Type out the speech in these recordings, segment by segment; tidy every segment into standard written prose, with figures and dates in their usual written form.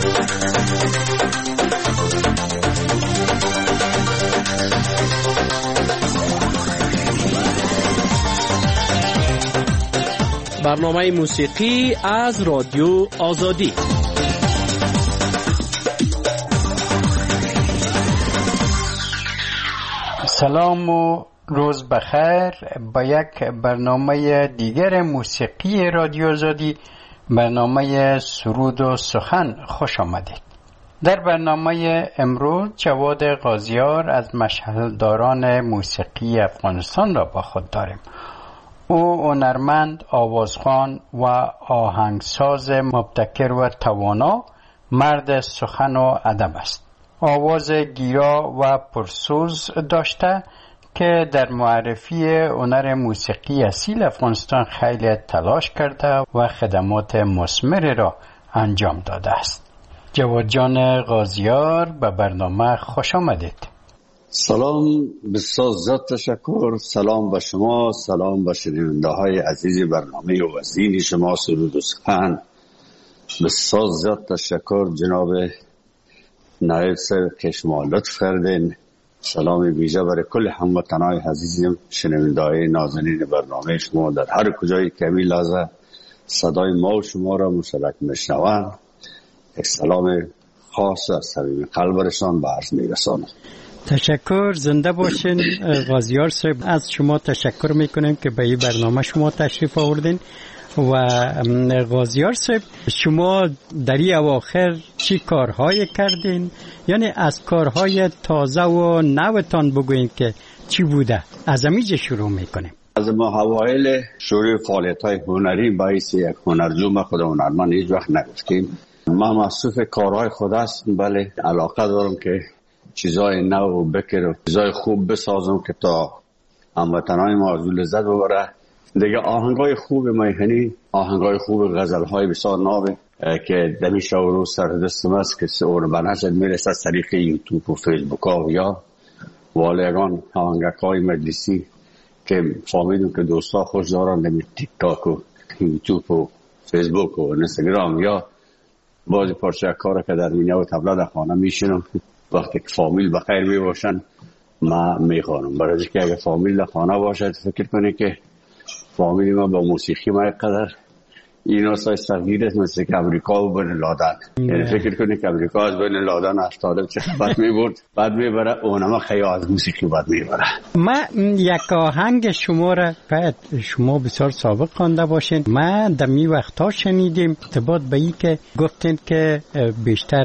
برنامه موسیقی از رادیو آزادی. سلام و روز بخیر. با یک برنامه دیگر موسیقی رادیو آزادی، برنامه سرود و سخن خوش آمدید. در برنامه امروز جواد غازیار از مشعلداران موسیقی افغانستان را با خود داریم. او هنرمند، آوازخوان و آهنگساز مبتکر و توانا، مرد سخن و ادب است. آواز گیرا و پرسوز داشته که در معرفی هنر موسیقی اصیل افغانستان خیلی تلاش کرده و خدمات مثمری را انجام داده است. جواد جان غازیار، به برنامه خوش آمدید. سلام، بسیار زیاد تشکر. سلام به شما، سلام به شنونده های عزیز برنامه و وزین شما سرود و سخن. بسیار زیاد تشکر جناب نایب صاحب که شما لطف کردین. سلام ویژه برای کل هموطنان عزیزم شنونده های نازنین برنامه شما در هر کجای که می لحظه صدای ما و شما را مشترک میشنوند. یک سلام خاص از صمیم قلبشان به عرض میرسانم. تشکر، زنده باشین. غازیار صاحب، از شما تشکر میکنیم که به این برنامه شما تشریف آوردین. و غازیار صاحب، شما در این اواخر چی کارهای کردین؟ یعنی از کارهای تازه و نوتان بگوین که چی بوده. از امیج شروع میکنیم. از ما اوایل شروع فعالیت های هنری باعث یک هنرجو ما خود هنرمند هیچ وقت نگفتیم. من مصروف کارهای خود هستم، بله علاقه دارم که چیزای نو و بکر و چیزای خوب بسازم که تا هموطنان ما از لذت ببره. دیگه آهنگای خوب میهنی، آهنگای خوب غزلهای بسیار نابه که دمی شورو سر دستم است که سور بنشد میرسه از طریق یوتیوب و فیسبوک ها یا والیگان آهنگک های مجلسی که فهمیدم که دوستا خوش دارن دمی تیک تاک و یوتیوب و فیسبوک و اینستاگرام یا بعضی پارچه کار که در مینه و تبله در خانه میشنم. وقتی که فامیل بخیر می باشن ما میخوانم، برای که اگه فامیل در خانه باشد فکر کنه که فامیل ما با موسیقی ما قدر اینا سای صغیر است، مثل که امریکا و بین لادن. یعنی فکر کنه که امریکا از بین لادن افتاده چه بد میبرد بعد میبره اونما خیلی از موسیقی بد میبره. من یک آهنگ شما را باید شما بسیار سابق خوانده باشین. من در می وقتا شنیدیم ارتباط به این که گفتین که بیشتر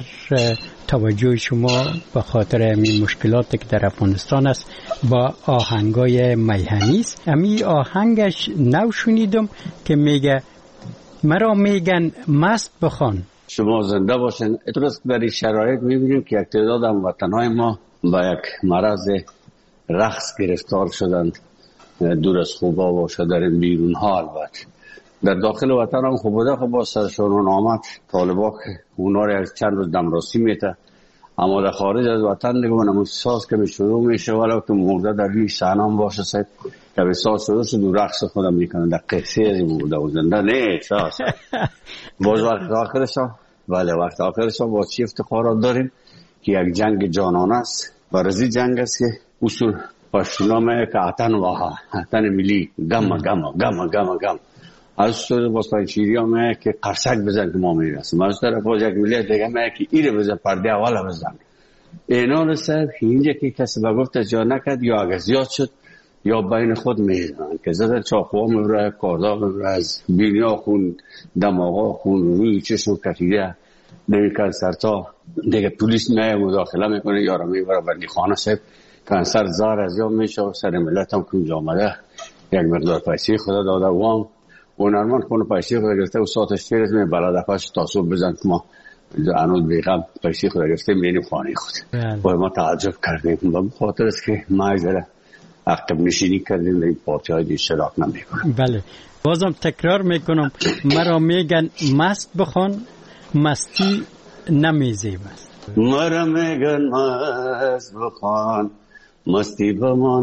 توجه شما به خاطر همین مشکلاتی که در افغانستان است با آهنگای میهنی است. همین آهنگش نو شنیدم که میگه مرا میگن مست بخوان. شما زنده باشین. اتروز در این شرایط میبینیم که یک تعداد هموطنان ما با یک مرض رقص گرفتار شدند، دور از خوبا باشه در بیرون ها. البته در داخل وطن هم خوب بوده، خب با سرشون آمد طالبا که اونا رو از چند روز دمراسی میته، اما در خارج از وطن دیگه اونم ساز که شروع میشه ولو که مرده در روی صحنه هم باشه سید که به ساز شروع شد و رقص خودم میکنن در قصه از مرده و زنده نه ساز. باز وقت آخرش هم بله وقت آخرش هم با چی افتخارات داریم که یک جنگ جانانه است. برازی جنگ است که اصول پشتونامه که عطن واها عطن ملی گم گم گم گم گم از سر باستان شیری همه که قرصک بزن که ما میرسیم، از طرف باز یک ملیت دیگه همه که ایره بزن پرده اول بزن. اینا رو صاحب اینجا که کسی بگفت جا نکد یا اگه زیاد شد یا بین خود میزنن که زدن چاقوها میبره، کاردا میبره، از بینیا خون، دماغا خون، روی چشم کتیده دیگه کنسرتا دیگه پولیس میای مداخله میکنه یا رو میبره بندی خانه صاحب کنسر زار از یا میشه سر ملت هم کنج آمده یک مقدار پیسی خدا داده وام هنرمند خونه پیسی خود گرفته و ساعتش تیرت می بلده پاش تاسوب بزن که ما انود بیغم پیسی خود گرفته میریم خانه خود. باید ما تعجب کردیم به خاطر است که ما ایزاره عقب نشینی کردیم این پارتی های اشتراک نمیکنم. بله بازم تکرار میکنم مرا میگن مست بخوان مستی نمیزیب است. مرا میگن مست بخوان مستی به ما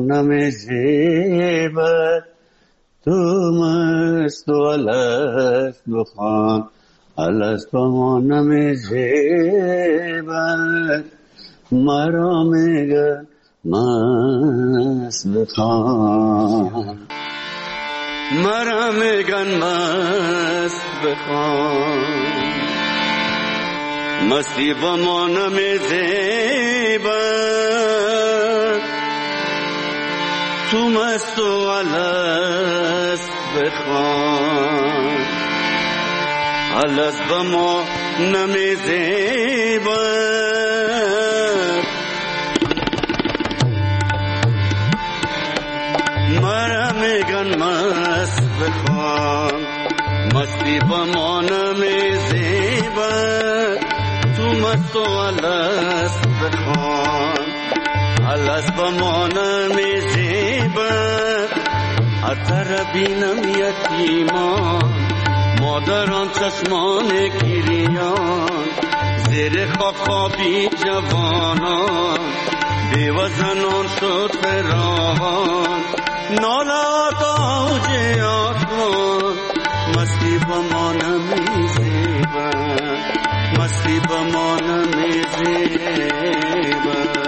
نمیزیب، تو مست و علف بخوان الاسبا نمیزیبد مرا میگن مست بخوان مرا میگن مست بخوان مستی با ما نمیزیبد تو مست و الست بخوان الست با ما نمیزیبد مرا میگن مست بخوان مستی با ما نمیزیبد تو مست و الست بخوان الست با ما نمیزیبد هر طرف بینم یتیمان مادران چشمان گریان زیر خاک خوابی جوانان بیوه زنان شد فراوان نالات آوج آسمان مستی با ما نمیزیبد مستی با ما نمیزیبد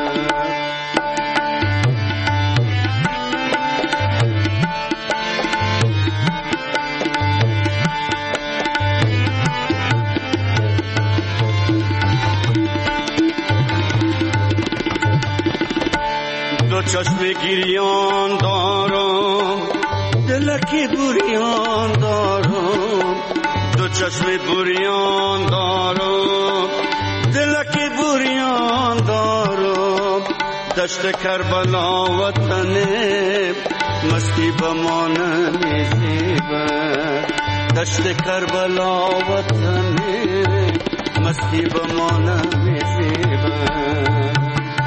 دو چشم گریان دارم دلکی بریان دارم دو چشم بریان دارم دلکی بریان دارم دشت کربلا وطنم مستی با ما نمیزیبد دشت کربلا وطنم مستی با ما نمیزیبد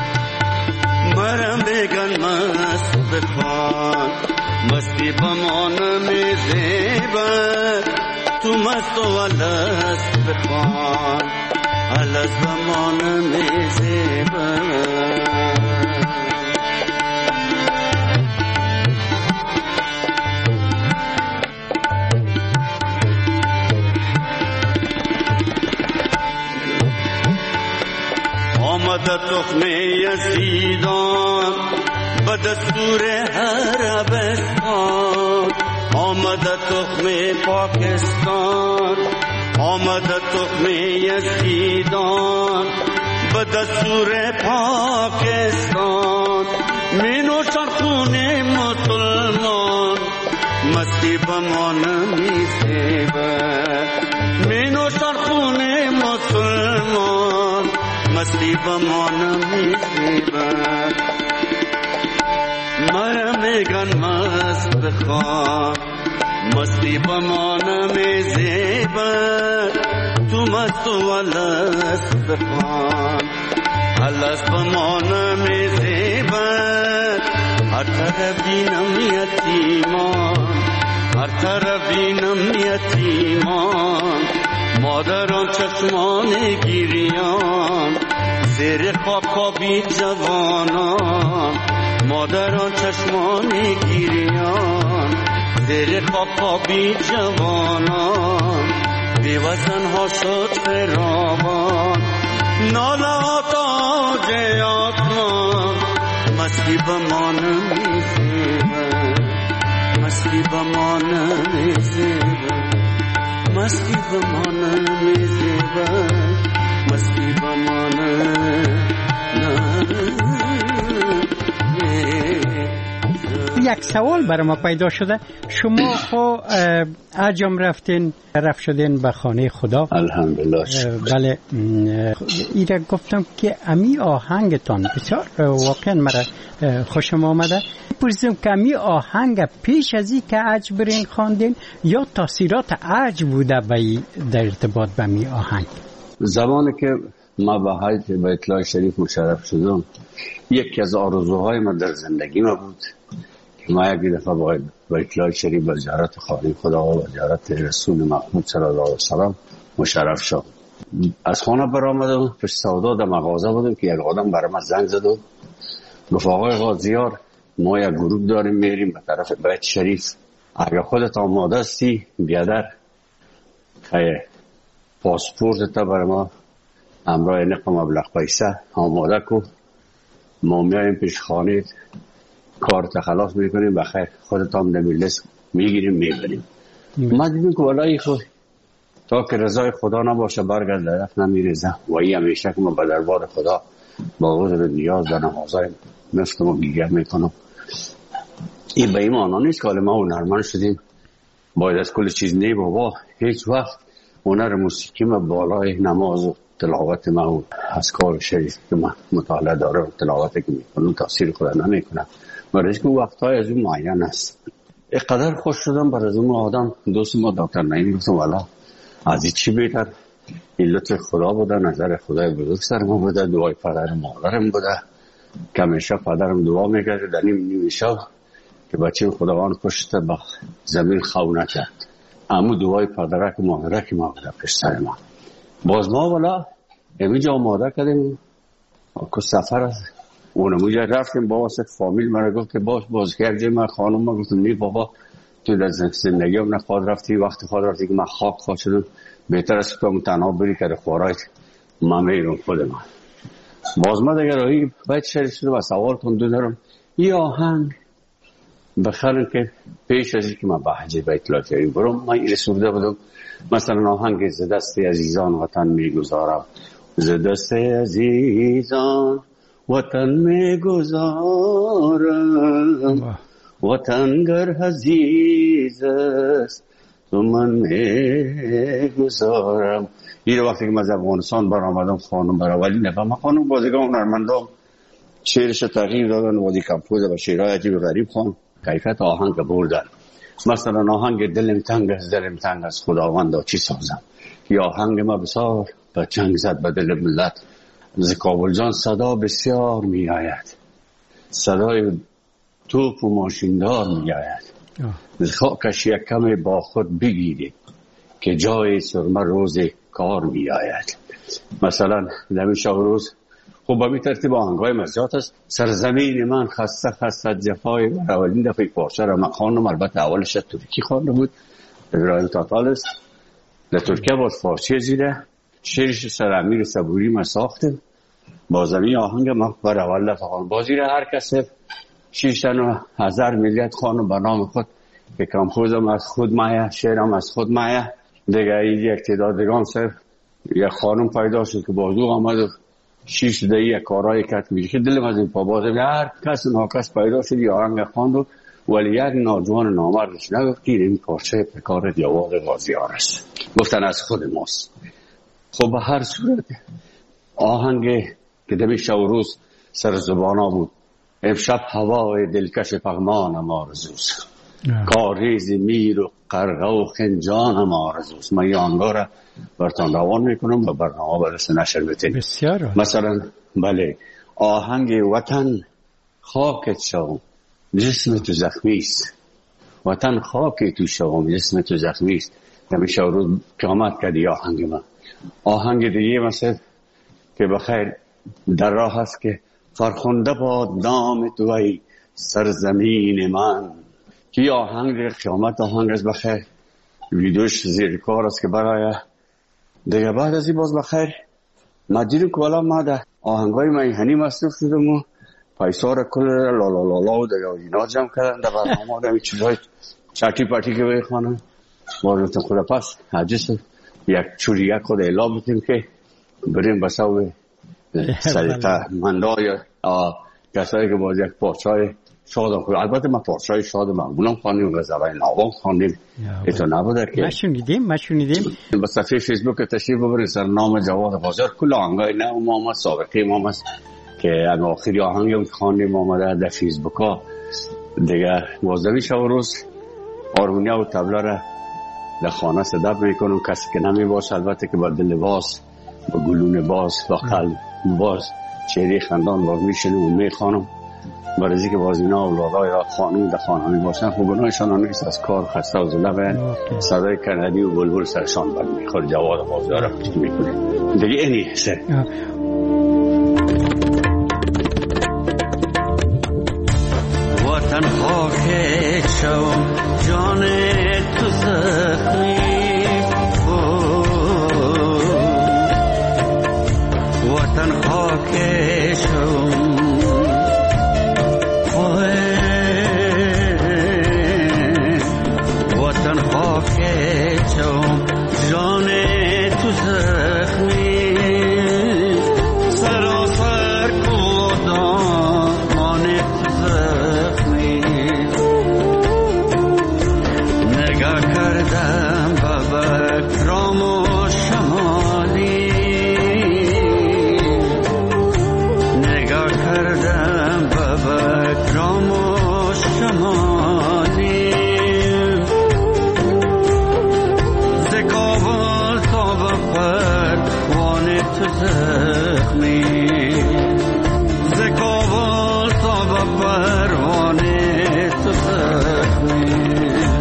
مرم بگن مست بخوان مستی با ما نمیزیبد تو مست و الست بخوان الست با ما نمیزیبد آمد تخم یزیدان به دستور عربستان آمد تخم پاکستان آمد تخم یزیدان به دستور پاکستان می نوشن خون مسلمان مستی با ما نمیزیبد می نوشن خون مسلمان مستی با ما نمیزیبد مرا میگن مست بخوان مستی با ما نمیزیبد تو مست و الست بخوان الست با ما نمیزیبد هر طرف بینم یتیمان هر طرف بینم یتیمان مادران چشمان گریان زیر خواب خوابی جوانان مادران چشمان گریان زیر خواب خوابی جوانان بیوزن ها شد فراوان نالات آج آسمان مستی با ما نمیزیبد مستی با ما نمیزیبد مستی با ما نمیزیبد مستی با ما یک سوال برای ما پیدا شده شما خو عجم رفت شدین به خانه خدا الحمدلله بله ایره گفتم که امی آهنگتان بسیار واقعا مرا خوشم آمده پرسیدم که امی آهنگ پیش از این که عج برین خواندین یا تاثیرات عج بوده در ارتباط به امی آهنگ زمانی که ما به حج بیت الله شریف مشرف شدم یکی از آرزوهای من در زندگی ما بود که ما یک دفعه باید بیت الله شریف به زیارت خانه خدا و زیارت رسول محمود صلی الله علیه وسلم مشرف شد. از خانه برآمدم پیش سودا در مغازه بودم که یک آدم برای من زنگ زد و گفت آقای قاضیار ما یک گروه داریم میریم به طرف بیت شریف اگر خودت آماده هستی بیادر خیلی پاسپورت تا برای ما همراه نقم مبلغ پیسه آماده کو، ما میایم پیش خانه کارت خلاص میکنیم، بخیر خودت هم نمیلس میگیریم میبریم. ما دیدیم که والای خود تا که رضای خدا نباشه برگرد درف نمیریزه و این همیشه که ما به دربار خدا با عذر نیاز در نمازهای مفتم و گیگه میکنم. این به این معنا نیست که ما هنرمند شدیم باید از کل چیز نی بابا. هیچ وقت هنر موسیقی ما بالای نماز و تلاوت ما و اذکار شریف که من مطالعه دارم و تلاوتی که میکنم تاثیر خدا نمیکنم، برای که وقتهای از اون معین است. اقدر خوش شدم بر از اون آدم دوست ما دکتر نعیم گفتم والا از این چی بهتر، این لطف خدا بوده، نظر خدای بزرگ سر ما بوده، دعای پدر مادرم بوده که همیشه پدرم دعا میکرده در نیمه شب که بچه خداوند کشته با زمین خو نکرد. اما دعای پدرک مادرک ما بوده پیش سر ما. باز ما والا همینجا آماده کردیم که سفر است. اونموجه رفتیم با واسه فامیل مرا گفت که باز گرجه من خانم ما گفتم نی بابا تو در زندگیم نخواد رفتی، وقتی خواهد رفتی که من خواهد شدم بهتر است که تو تنها بری که خوارایت من میرم خود من. باز ما دیگر راهی باید شریف شده و سوال تون دارم یه آهنگ بخرن که پیش از که من به حج بیت الله شریف برم من این سروده بودم. مثلا آهنگ ز دست عزیزان وطن میگذارم، ز دست عزیزان وطن میگذارم، وطن گر عزیز است تو من میگذارم. این وقتی که من از افغانستان برآمدم خانم براولی نفهم خانم بازیگاه هنرمندان شعرش تغییر دادن و دی کمپوز و شعرهای عجیب غریب خوان کیفیت آهنگ بردن. مثلا آهنگ دلم تنگ از خداوندا چی سازم، یا آهنگ ما بسار به چنگ زد به دل ملت، ز کابل جان صدا بسیار می آید، صدای توپ و ماشیندار می آید، ز خاکش یک کم با خود بگیرید که جای سرمه روز کار می آید. مثلا دمی شب روز خب به می ترتیب آهنگای مزجات است. سرزمین من خسته جفای براولین دفعه پارچه را من خانم، البته اولش ترکی خانم بود ابراهیم تاتال است، در ترکیه باز فارسی زیده شعرش سر امیر صبوری ما ساختم با زمین آهنگ من براول خانم بازی را هر کسی 6,000 میلیت خانم به نام خود که کمپوزم از خود مایه شعرم از خود مایه دیگه. یک تعدادگان صرف یک خانم پیدا شد که بازو آمد و 6 دقیقه کارهای کت میشه که دلم از این پا بازه هر کس ناکس پیدا شد یا آهنگ خواند ولی یک ناجوان نامردش نگفت که این پارچه پکار دیوار بازیار است، گفتن از خود ماست. خب به هر صورت آهنگ که دمی شب و روز سر زبانا بود، امشب هوای دلکش پغمانم آرزوست، کاریز میر و قرغه و خنجانم آرزوست. من یه آنگاه را برتان روان میکنم و برنامه برسه نشر بتین. بسیار مثلا بله آهنگ وطن خاکت شوم جسم تو زخمیست، وطن خاکی تو شوم جسم تو زخمیست، همیشه روز قیامت کردی آهنگ من. آهنگ دیگه مثلا که بخیر در راه هست که فرخنده باد نام تو ای سرزمین من، که آهنگ قیامت آهنگ است بخیر ویدیوش زیر کار است که برای دیگه. بعد از این باز بخیر ما دیدیم که والا ما در آهنگای میهنی مصروف شدم و پیسا را کل لا لا لا لا و دیگه اینا جمع کردن در برنامه در این چیزهای چاکی پاتی که بخوانم. بازمتون خود پس حجیس یک چوریک خود اعلام بودیم که بریم بساوی سلیقه مندای کسایی که باز یک پارچای شادم خود. البته ما پارچای شاد معمولم خواندیم و زبای نوام خواندیم، ایتا نبوده که ما شنیدیم با صفحه فیسبوک تشریف ببرید سر نام جواد بازار کل آهنگای نه و ما سابقه ما هست که آخری آهنگی هم خواندیم آمده در فیسبوک ها دیگه. 12 شب و روز آرمونیا و تبله را در خانه صدب میکنم، کسی که نمی باشه البته که با دل باز با گلون باز با قلب باز چهره خندان باز میشنم و میخوانم. برای که باز اینا اولادای را خانم در خانمی باشن خب گناهشان نیست، از کار خسته و زلبه صدای کندی و بلبل سرشان بر میخور جواد بازار را پشت میکنه دیگه. اینی سر وطن خاک شو جان تو زخمی وطن خاکشم وطن خاکشم جان تو زخمی سراسر کودمان تو زخمی نگاه کردم به بکرام و شمالی نگاه کردم به بکرام و شمالی ز کابل تا به پروان تو زخمی ز کابل تا به پروان تو زخمی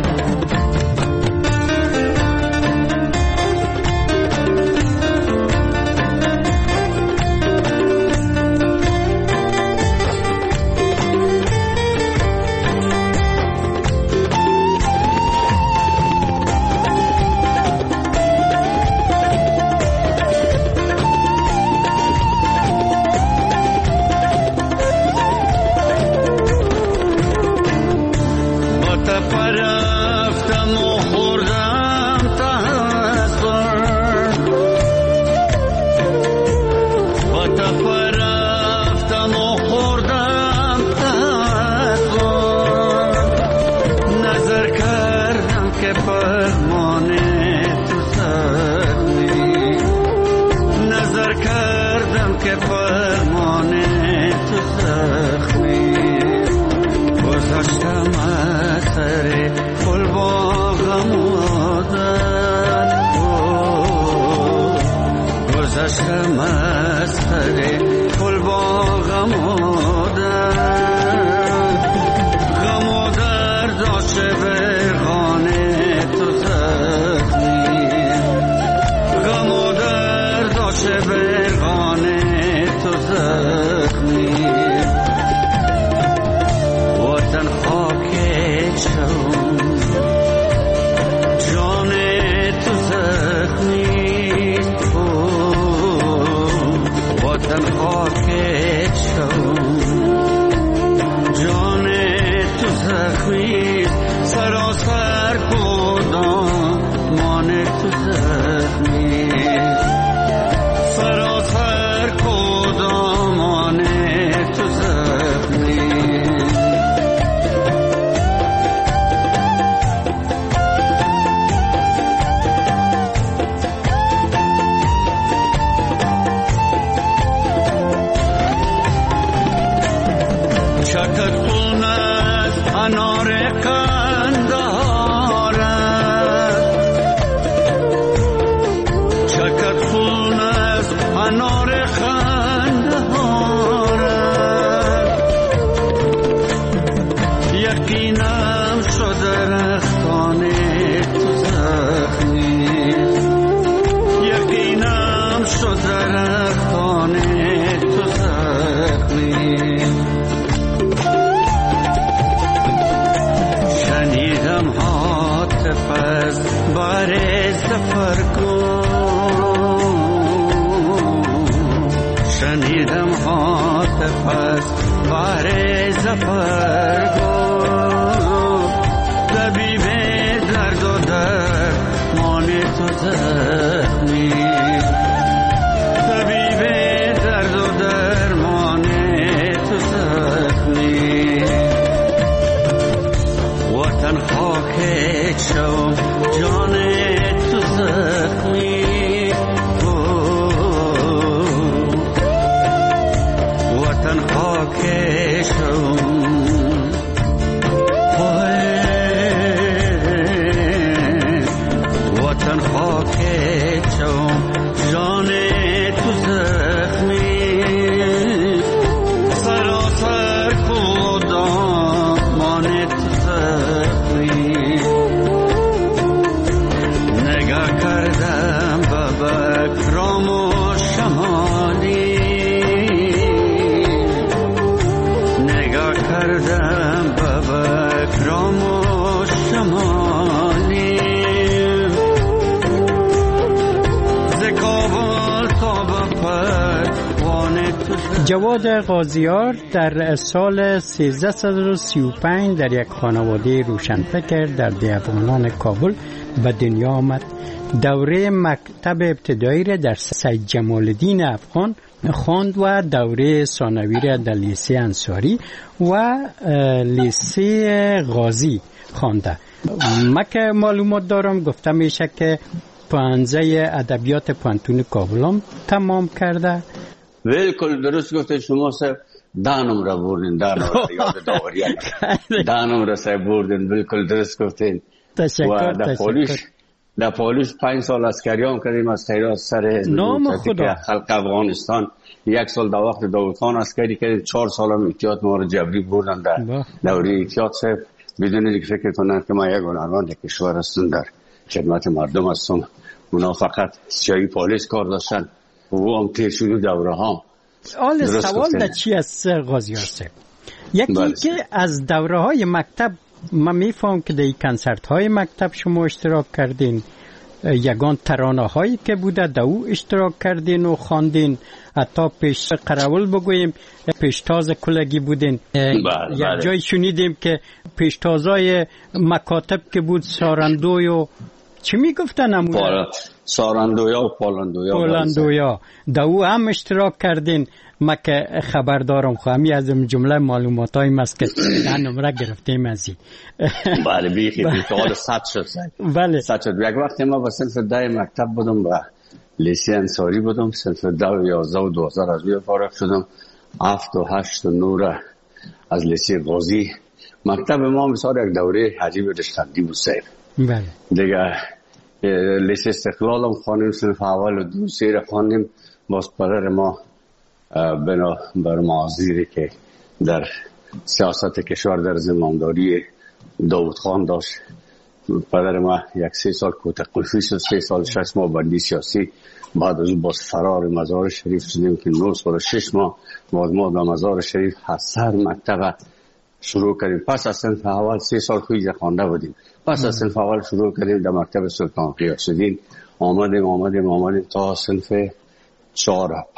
شنیدم هاتف است بار زفر گفت طبیب درد و درمان تو زخمی طبیب درد و درمان تو زخمی وطن خاک شو جان تو زخمی وطن خاک شو وطن خاک جواد قاضیار در سال 1335 در یک خانواده روشنفکر در دیوانان کابل به دنیا آمد. دوره مکتب ابتدایی را در سید جمال الدین افغان خواند و دوره ثانوی را در لیسه انصاری و لیسه غازی خوانده. من که معلومات دارم گفته میشه که پانزه ادبیات پانتون کابل هم تمام کرده. بالکل درست گفته شما. صاحب 10 نمره بردین، 10 نمره یاد داوری 10 نمره صاحب بردین. بالکل درست گفتین. تشکر. در پالیش 5 سال عسکری هم کردیم از خیرات سر نام خدا خلق افغانستان. 1 سال در وقت داود خان عسکری کردیم. 4 سال هم احتیاط ما رو جبری بردن در دوره احتیاط صاحب، بدون اینکه فکر کنن که ما یک هنرمند کشور هستم در خدمت مردم هستم. اونا فقط جایی پالیس کار داشتن و هم تیر شده دوره ها. سوال در چی است قاضیار صاحب؟ یکی که از دوره های مکتب من میفهم که در کنسرت های مکتب شما اشتراک کردین، یگان ترانه هایی که بوده در او اشتراک کردین و خواندین، حتی پیش قراول بگوییم پیشتاز کلگی بودین. یک جای شنیدیم که پیشتازای مکاتب که بود سارندوی و چی میگفتن؟ سارندویا و پالندویا در او هم اشتراک کردین. ما که خبر دارم خواهمی از جمله معلومات های مست که 10 نمره گرفتیم ازی. بله بیخی بیتوال 100 شد. بله 100 شد. یک وقتی ما با صنف 10 مکتب بودم و لیسه انصاری بودم. صنف 10 و 11 و 12 از بیه فارغ شدم. 7 و 8 و 9 از لیسه غازی. مکتب ما مثال یک دوره عجیب رشتندی بود صاحب. بله دیگه لیسه استقلال هم خواندیم، صنف اول و 2 3 خواندیم. باز پدر ما بنا بر معاذیری که در سیاست کشور در زمانداری داود خان داشت، پدر ما 1-3 سال کوته قلفی شد، 3 سال 6 ماه بندی سیاسی. بعد از اون باز فرار مزار شریف شدیم که 9 سال و 6 ماه باز ما در مزار شریف هر مکتب شروع کردیم. پس از صنف اول 3 سال خویز خوانده بودیم. پس از صنف اول شروع کردیم در مکتب سلطان غیاث‌الدین. آمدیم تا صنف 4 و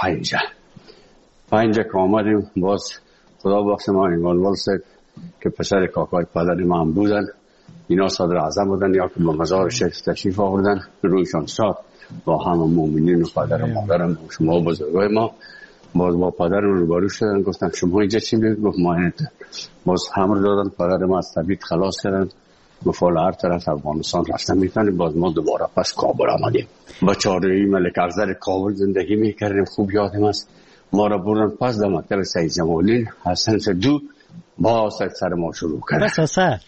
5 که آمدیم. باز خدا بخش ما ایمانوال صاحب که پسر کاکای پدر ما هم بودن، اینا صدر اعظم بودن یا که با مزار شریف تشریف آوردن. رویشان شاد با همه مومنین و پدر و مادرم و شما بزرگای ما. باز با پدر رو روبرو شدن، گفتن شما اینجا چی بگید؟ گفت ما اینجا. باز همه دادن، پدر ما از طبیعت خلاص کردن. گفت هر طرف افغانستان رفتن میکنیم. باز ما دوباره پس کابل آمدیم. با چاره‌ای ملک افضل کابل زندگی میکردیم. خوب یادم است ما را بردن پس در مکتب سید جمال الدین از صنف 2 با سر ما شروع کردن. بس اثر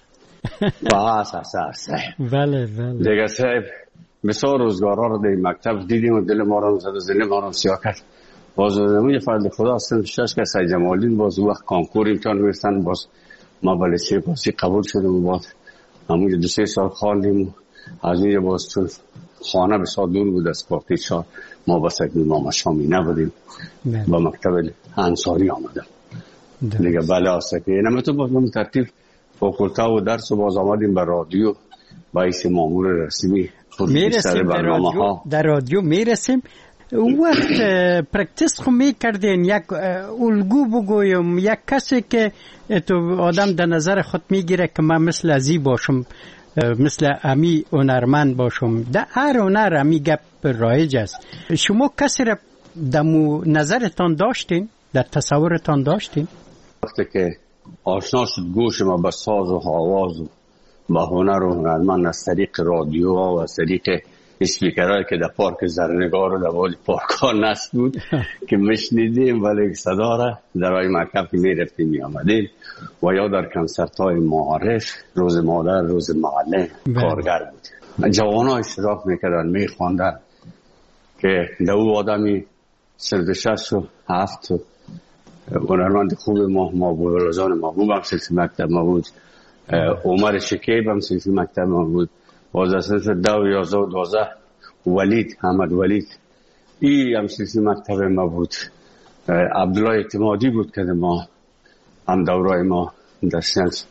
بله دیگه صاحب بسیار روزگارها رو در مکتب دیدیم و دل ما را زد و دل ما را سیاه کرد. باز زمین فضل خدا صنف 6 که سید جمال الدین باز وقت کانکور امتحان می‌رفتن. باز ما به لیسه پاسی قبول شدیم و باز همون 2-3 سال خواندیم. از این باز چون خانه بسیار دور بود از پارتی 4 ما بس اکنون ما شامی نبودیم. با مکتب انصاری آمدم دیگه. بله آسکه اینم تو باز من ترتیب فاکولته و درس و باز آمدیم به رادیو با ایسی مامور رسمی میرسیم. در رادیو میرسیم. وقت پرکتیس خو میکردین، یک الگو بگویم، یک کسی که تو آدم در نظر خود میگیره که من مثل ازی باشم، مثل امی هنرمند باشم، در هر هنر امی گپ رایج است. شما کسی را در نظرتان داشتین؟ در تصورتان داشتین؟ وقتی که آشنا شد گوش ما با ساز و آواز و با هنر و هنرمند از طریق رادیو و از طریق اسپیکرهایی که در پارک زرنگار و در والی پارک‌ها نصب بود که میشنیدیم، ولی صدا را در وای مکتب که میرفتیم میامدیم و یا در کنسرت‌های معارف، روز مادر، روز معلم کارگر بود. جوان‌ها اشتراک میکردن، میخواندن که در او آدمی صنف 6 و 7 هنرمند خوب ما بود. رضوان محبوب هم صنف مکتب ما بود. عمر شکیب هم صنف مکتب ما بود. باز از صنف 10 و 11 و 12 ولید احمد ولید ای هم صنف مکتب ما بود. عبدالله اعتمادی بود که ما هم دورای ما در صنف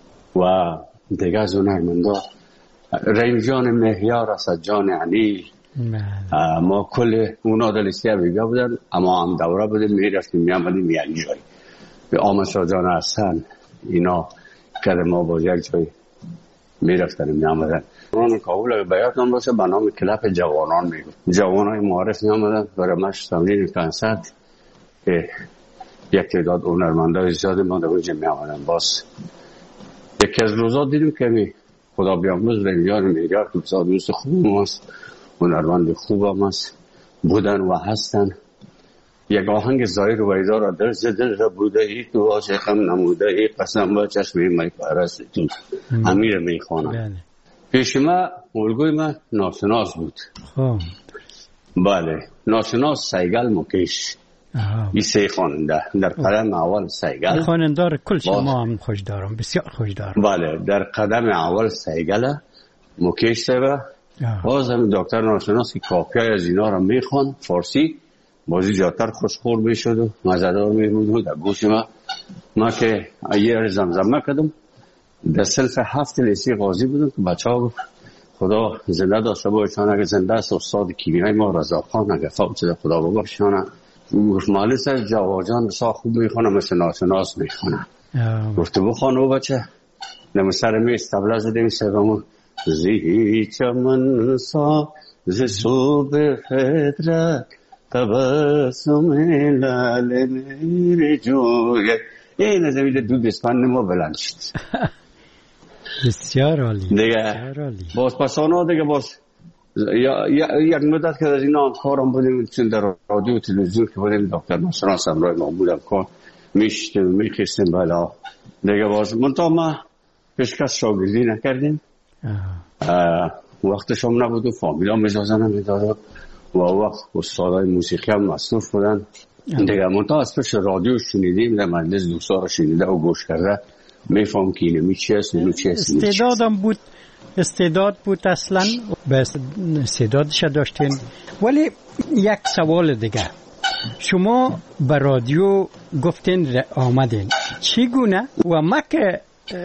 و دیگه از هنرمندا رحیم جان مهیار، اسد جان علی، ما کل اونا دلیستی بیگا بودن، اما هم دوره بودیم، میرفتیم میامدیم یک جایی به آمد شاجان هستن اینا که ما با یک جایی میرفتن میامدن. اون کابل بیاتون باشه به نام کلپ جوانان میگو، جوانای معارف میامدن برای مشت تمرین کنسرت که یک تعداد هنرمندای زیادی ما در اونجا میامدن. باز یکی از روزا دیدیم که خدا بیامرز رنگیار میگار که بسیار دوست خوب هست، هنرمند خوب هم هست، بودن و هستن. یک آهنگ زایر و ویدا را در زدل را بوده ای تو عاشقم نموده ای قسم با چشمی می پرست تو امیر میخوانم. پیش ما الگوی من ناشناس بود. بله ناشناس سیگل مکیش این سه خواننده در قدم اول سیگل خوانندار کل شما هم خوش دارم، بسیار خوش دارم. بله در قدم اول سیگل مکیش سبا باز هم دکتر ناشناس که کاپیای از اینا را میخوان فارسی بازی جاتر خوشخور میشد و مزدار میبود و در گوش ما که یه زمزمه کدم در صنف 7 لیسه قاضی بودم که بچه ها خدا زنده داشته باشن، اگه زنده است استاد کیمیای ما رضاخان اگه فوت شده خدا ببخشانه. گفت مالس جواجان بسا خوب میخونه مثل ناشناس میخونه. گفت بخوان او بچه نمو سر میز تبله زدیم سرمون زی چمن سا ز صبح فطرت تبسم لال میر جویت. این از امید دو دستان ما بلند شد. بسیار عالی دیگه باز پسانا دیگه باز یک مدت که از اینا کارم بودیم چون در رادیو و تلویزیون که بودیم دکتر ناشناس همراه ما بودم کار میشتیم میخیستیم بالا دیگه باز منطقه ما پیشکش شاگردی نکردیم. وقتش هم نبود و فامیلا اجازه نمیداد و وقت استادای موسیقی هم مصروف بودن دیگه. منطقه از پیش رادیو شنیدیم در مجلس دوستا رو شنیده و گوش کرده میفهم که اینو چی است اینو چی است. استعداد بود اصلا بس استعدادش داشتین. ولی یک سوال دیگه، شما به رادیو گفتین آمدین چگونه و ما که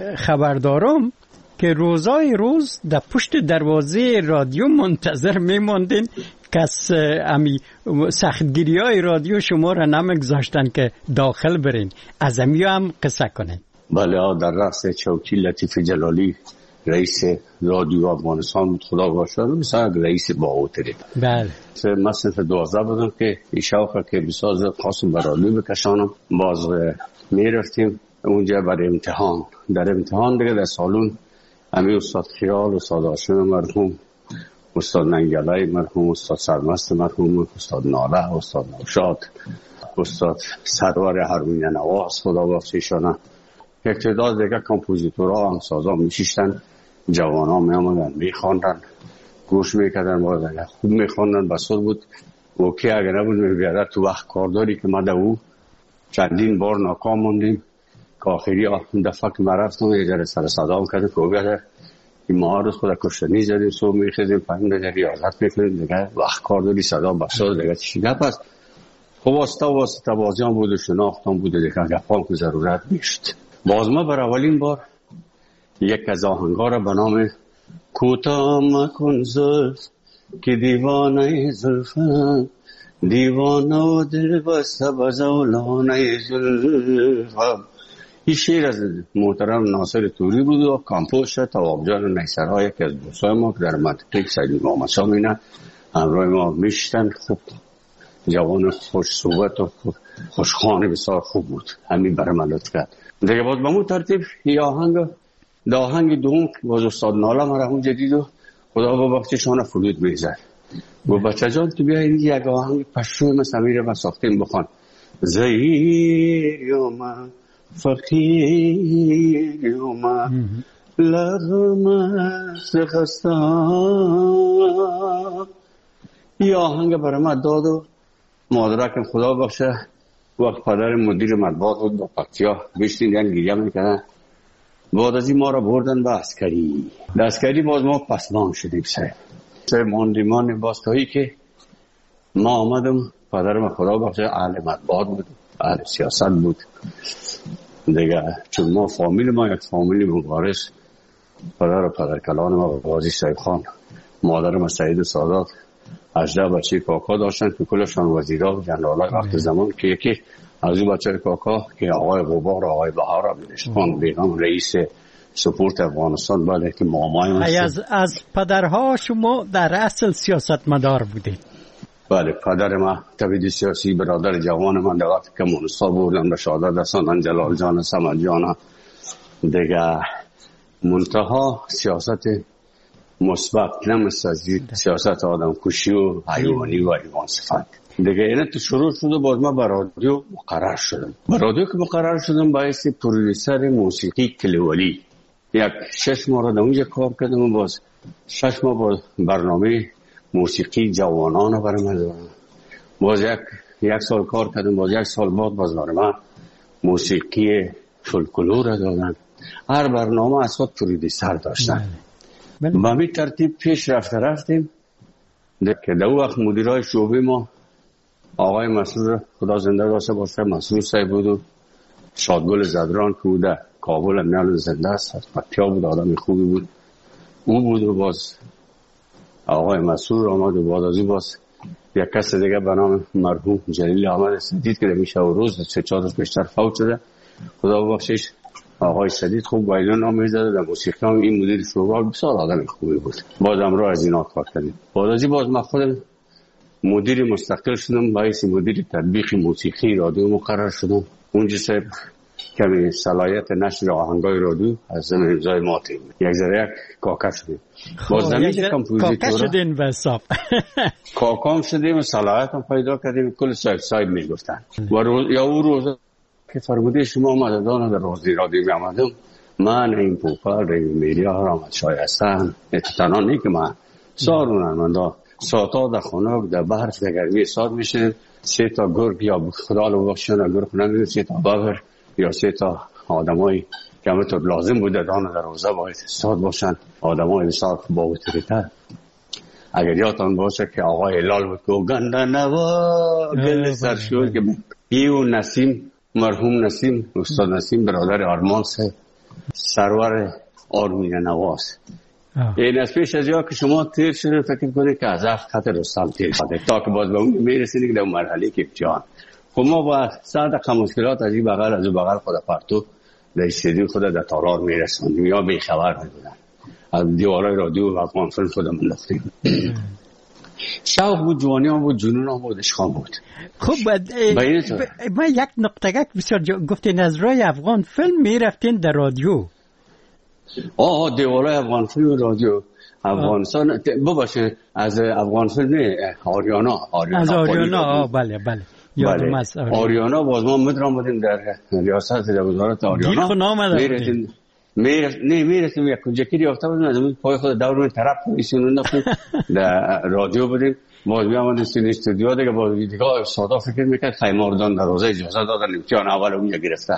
خبردارم که روزای روز در پشت دروازه رادیو منتظر میماندین کس امی سختگیری های رادیو شما را نمیگذاشتن که داخل برین. از امی هم قصه کنین. بله در رأس چوکی لطیف جلالی رئیس رادیو افغانستان بود خدا باشد مثلا رئیس باوتری. بله من صنف 12 بودم که این شوقه که بسیار زیاد خواستم بر رادیو بکشانم. باز میرفتیم اونجا برای امتحان. در امتحان دیگه در سالون همین استاد خیال، استاد هاشم مرحوم، استاد ننگلای مرحوم، استاد سرمست مرحوم، استاد ناله، استاد نوشاد، استاد سرور هرمونی نواز خدا بخشیشانه. یک تعداد دیگه کمپوزیتورها هم سازا میشیشتن، جوان می آمدن میخواندن گوش میکردن باز اگر خوب میخواندن بسر بود اوکی، اگر نبود میبیاده تو وقت کارداری که ما او چندین بار ناکام موندیم که آخری دفعه که ما رفتم یه جره سر صدام کرده که بیاده این ما روز خود کشتنی زدیم صبح میخیزیم پنج دیگه ریاضت میکنیم دیگه وقت کارداری صدا بسر دیگه چی گپ است. خب واسطه بازیان بود و شناختان بود دیگه گپان که ضرورت نیست. باز ما بر اولین بار یک از آهنگا را به نام کوتا مکن زلف که دیوانه زلفم دیوانه و دل بسته بزولانه زلفم. این شعر از محترم ناصر توری بود و کامپوز شد توابجان نیسرها یکی از دوستای ما که در منطقه سید محمد شاه مینه همراه ما میشتن. خوب جوان خوش صحبت و خوشخانه بسیار خوب بود. همین برای من لطف کرد دیگه. باز به مون ترتیب یه آهنگ دوم باز استاد ناله مرحوم جدید و خدا ببخشیشانه فرود میزد. گفت بچه جان تو بیا این یک آهنگ پشوی من سمیر من ساختیم بخوان. زیر من فقیر من لغم سخستان. یه آهنگ برای من داد و مادرکم خدا بخشه وقت پدر مدیر مطبوعات بود با پکتیا بیشتین یعنی گریه میکردن. بعد از این ما را بردن به عسکری. در عسکری باز ما پسمان شدیم سه ماندیمان باستایی که ما آمدم. پدرم خدا بخشه اهل مطبوعات بود، اهل سیاست بود دیگه. چون ما فامیل ما یک فامیلی مبارز، پدر و پدرکلان ما قاضی صاحب خان، مادرم سعید سادات 18 بچه کاکا داشتن که کلشان وزیرا و جنرالای وقت زمان، که یکی از اون بچه کاکا که آقای غبار آقای بهار عبدالشان بیگم رئیس سپورت افغانستان، بله که مامای از پدرها شما در اصل سیاستمدار بودید؟ بله، پدر ما تبعید سیاسی، برادر جوان من در وقت که منصب بودن به شهادت رساندن، جلال جان، صمد جان دیگه، منتها سیاست مثبت، نه مثل سیاست آدم کشی و حیوانی و حیوان صفت دیگه. اینه تو شروع شده، باز ما به رادیو مقرر شدم. به رادیو که مقرر شدم باعث پرودوسر موسیقی کلیولی 6 ماه را در اونجا کار کردم و باز 6 ماه باز برنامه موسیقی جوانان برای من دادن. باز یک سال کار کردم، باز 1 سال بعد باز برای من موسیقی فولکلور را دادن. هر برنامه از خود پرودوسر داشتن. با همین ترتیب پیش رفتیم که در وقت مدیرای شعبه ما آقای مسرور، خدا زنده داشته باشه، مسرور صاحب بود و شادگل زدران که بوده کابل امیال زنده است، پکتیا بود، آدم خوبی بود، او بود. و باز آقای مسرور آمد و بعد از او باز یک کس دیگه به نام مرحوم جلیل احمد سدید که میشه و روز 3-4 روز بیشتر فوت شده، خدا بخشش. آقای سدید خوب وایلون نام میزده در موسیقی هم. این مدیر شعبه بسیار آدم خوبی بود. بازم را از اینا کار کردیم. باز من خودم مدیر مستقل شدم، باعث مدیر تطبیق موسیقی رادیو مقرر شدم. اونجا صاحب کمی صلاحیت نشر آهنگای رادیو از امضای ما تیم یک ذره کاکا شدیم. باز زمین کامپوزیتورا کاکا شدین به حساب کاکام شدیم و صلاحیت هم پیدا کردیم. کل صاحب میگفتن و یا اون روز که فرموده شما مددان در رادیو می آمدم، من این پوپر این میلیار آمد شایستن اتتنان نی که من سارونن من دا ساعتا در خانه در برف در گرمی ساد میشه 3 تا گرگ یا خدا رو بخشن گرگ نمیده 3 تا بغر یا 3 تا آدمایی که همینطور لازم بوده دانه در روزه باید ساد باشن، آدمای بسیار با اتریتر. اگر یادتان باشه که آقای هلال بود که گنده نوا گل سرشور که ایو نسیم، مرحوم نسیم، استاد نسیم برادر آرمان صاحب سرور آرمین نواز. این از پیش از یا که شما تیر شده فکر کنید که از خط رستم تیر شده تا که باز به اون میرسید که در مرحله که جان خب ما با صد مشکلات از این بغل از اون بغل خود پرتو در استودیو خود در تالار میرسوندیم یا بی خبر میبودن از دیوارای رادیو و افغان فیلم خود منداختیم. شوق بود، جوانی هم بود، جنون هم بود، عشق بود. خب ما یک نقطه بسیار گفتین از رای افغان فیلم میرفتین در رادیو. دیوارای افغان فیلم رادیو افغانستان بباشه از افغان فیلم نه آریانا از آریانا بله یادم است. آریانا باز ما مدرام بودیم در ریاست در وزارت آریانا. گیر خود آمده میرسیم یک کنجکی یافته بودیم از اون پای خود دور روی طرف ایشون انداختیم در رادیو بودیم. باز میامدیم سین استودیو دیگه باز دیگه ساده فکر میکرد خیماردان در روزه اجازه دادن امتحان اول اونجا گرفته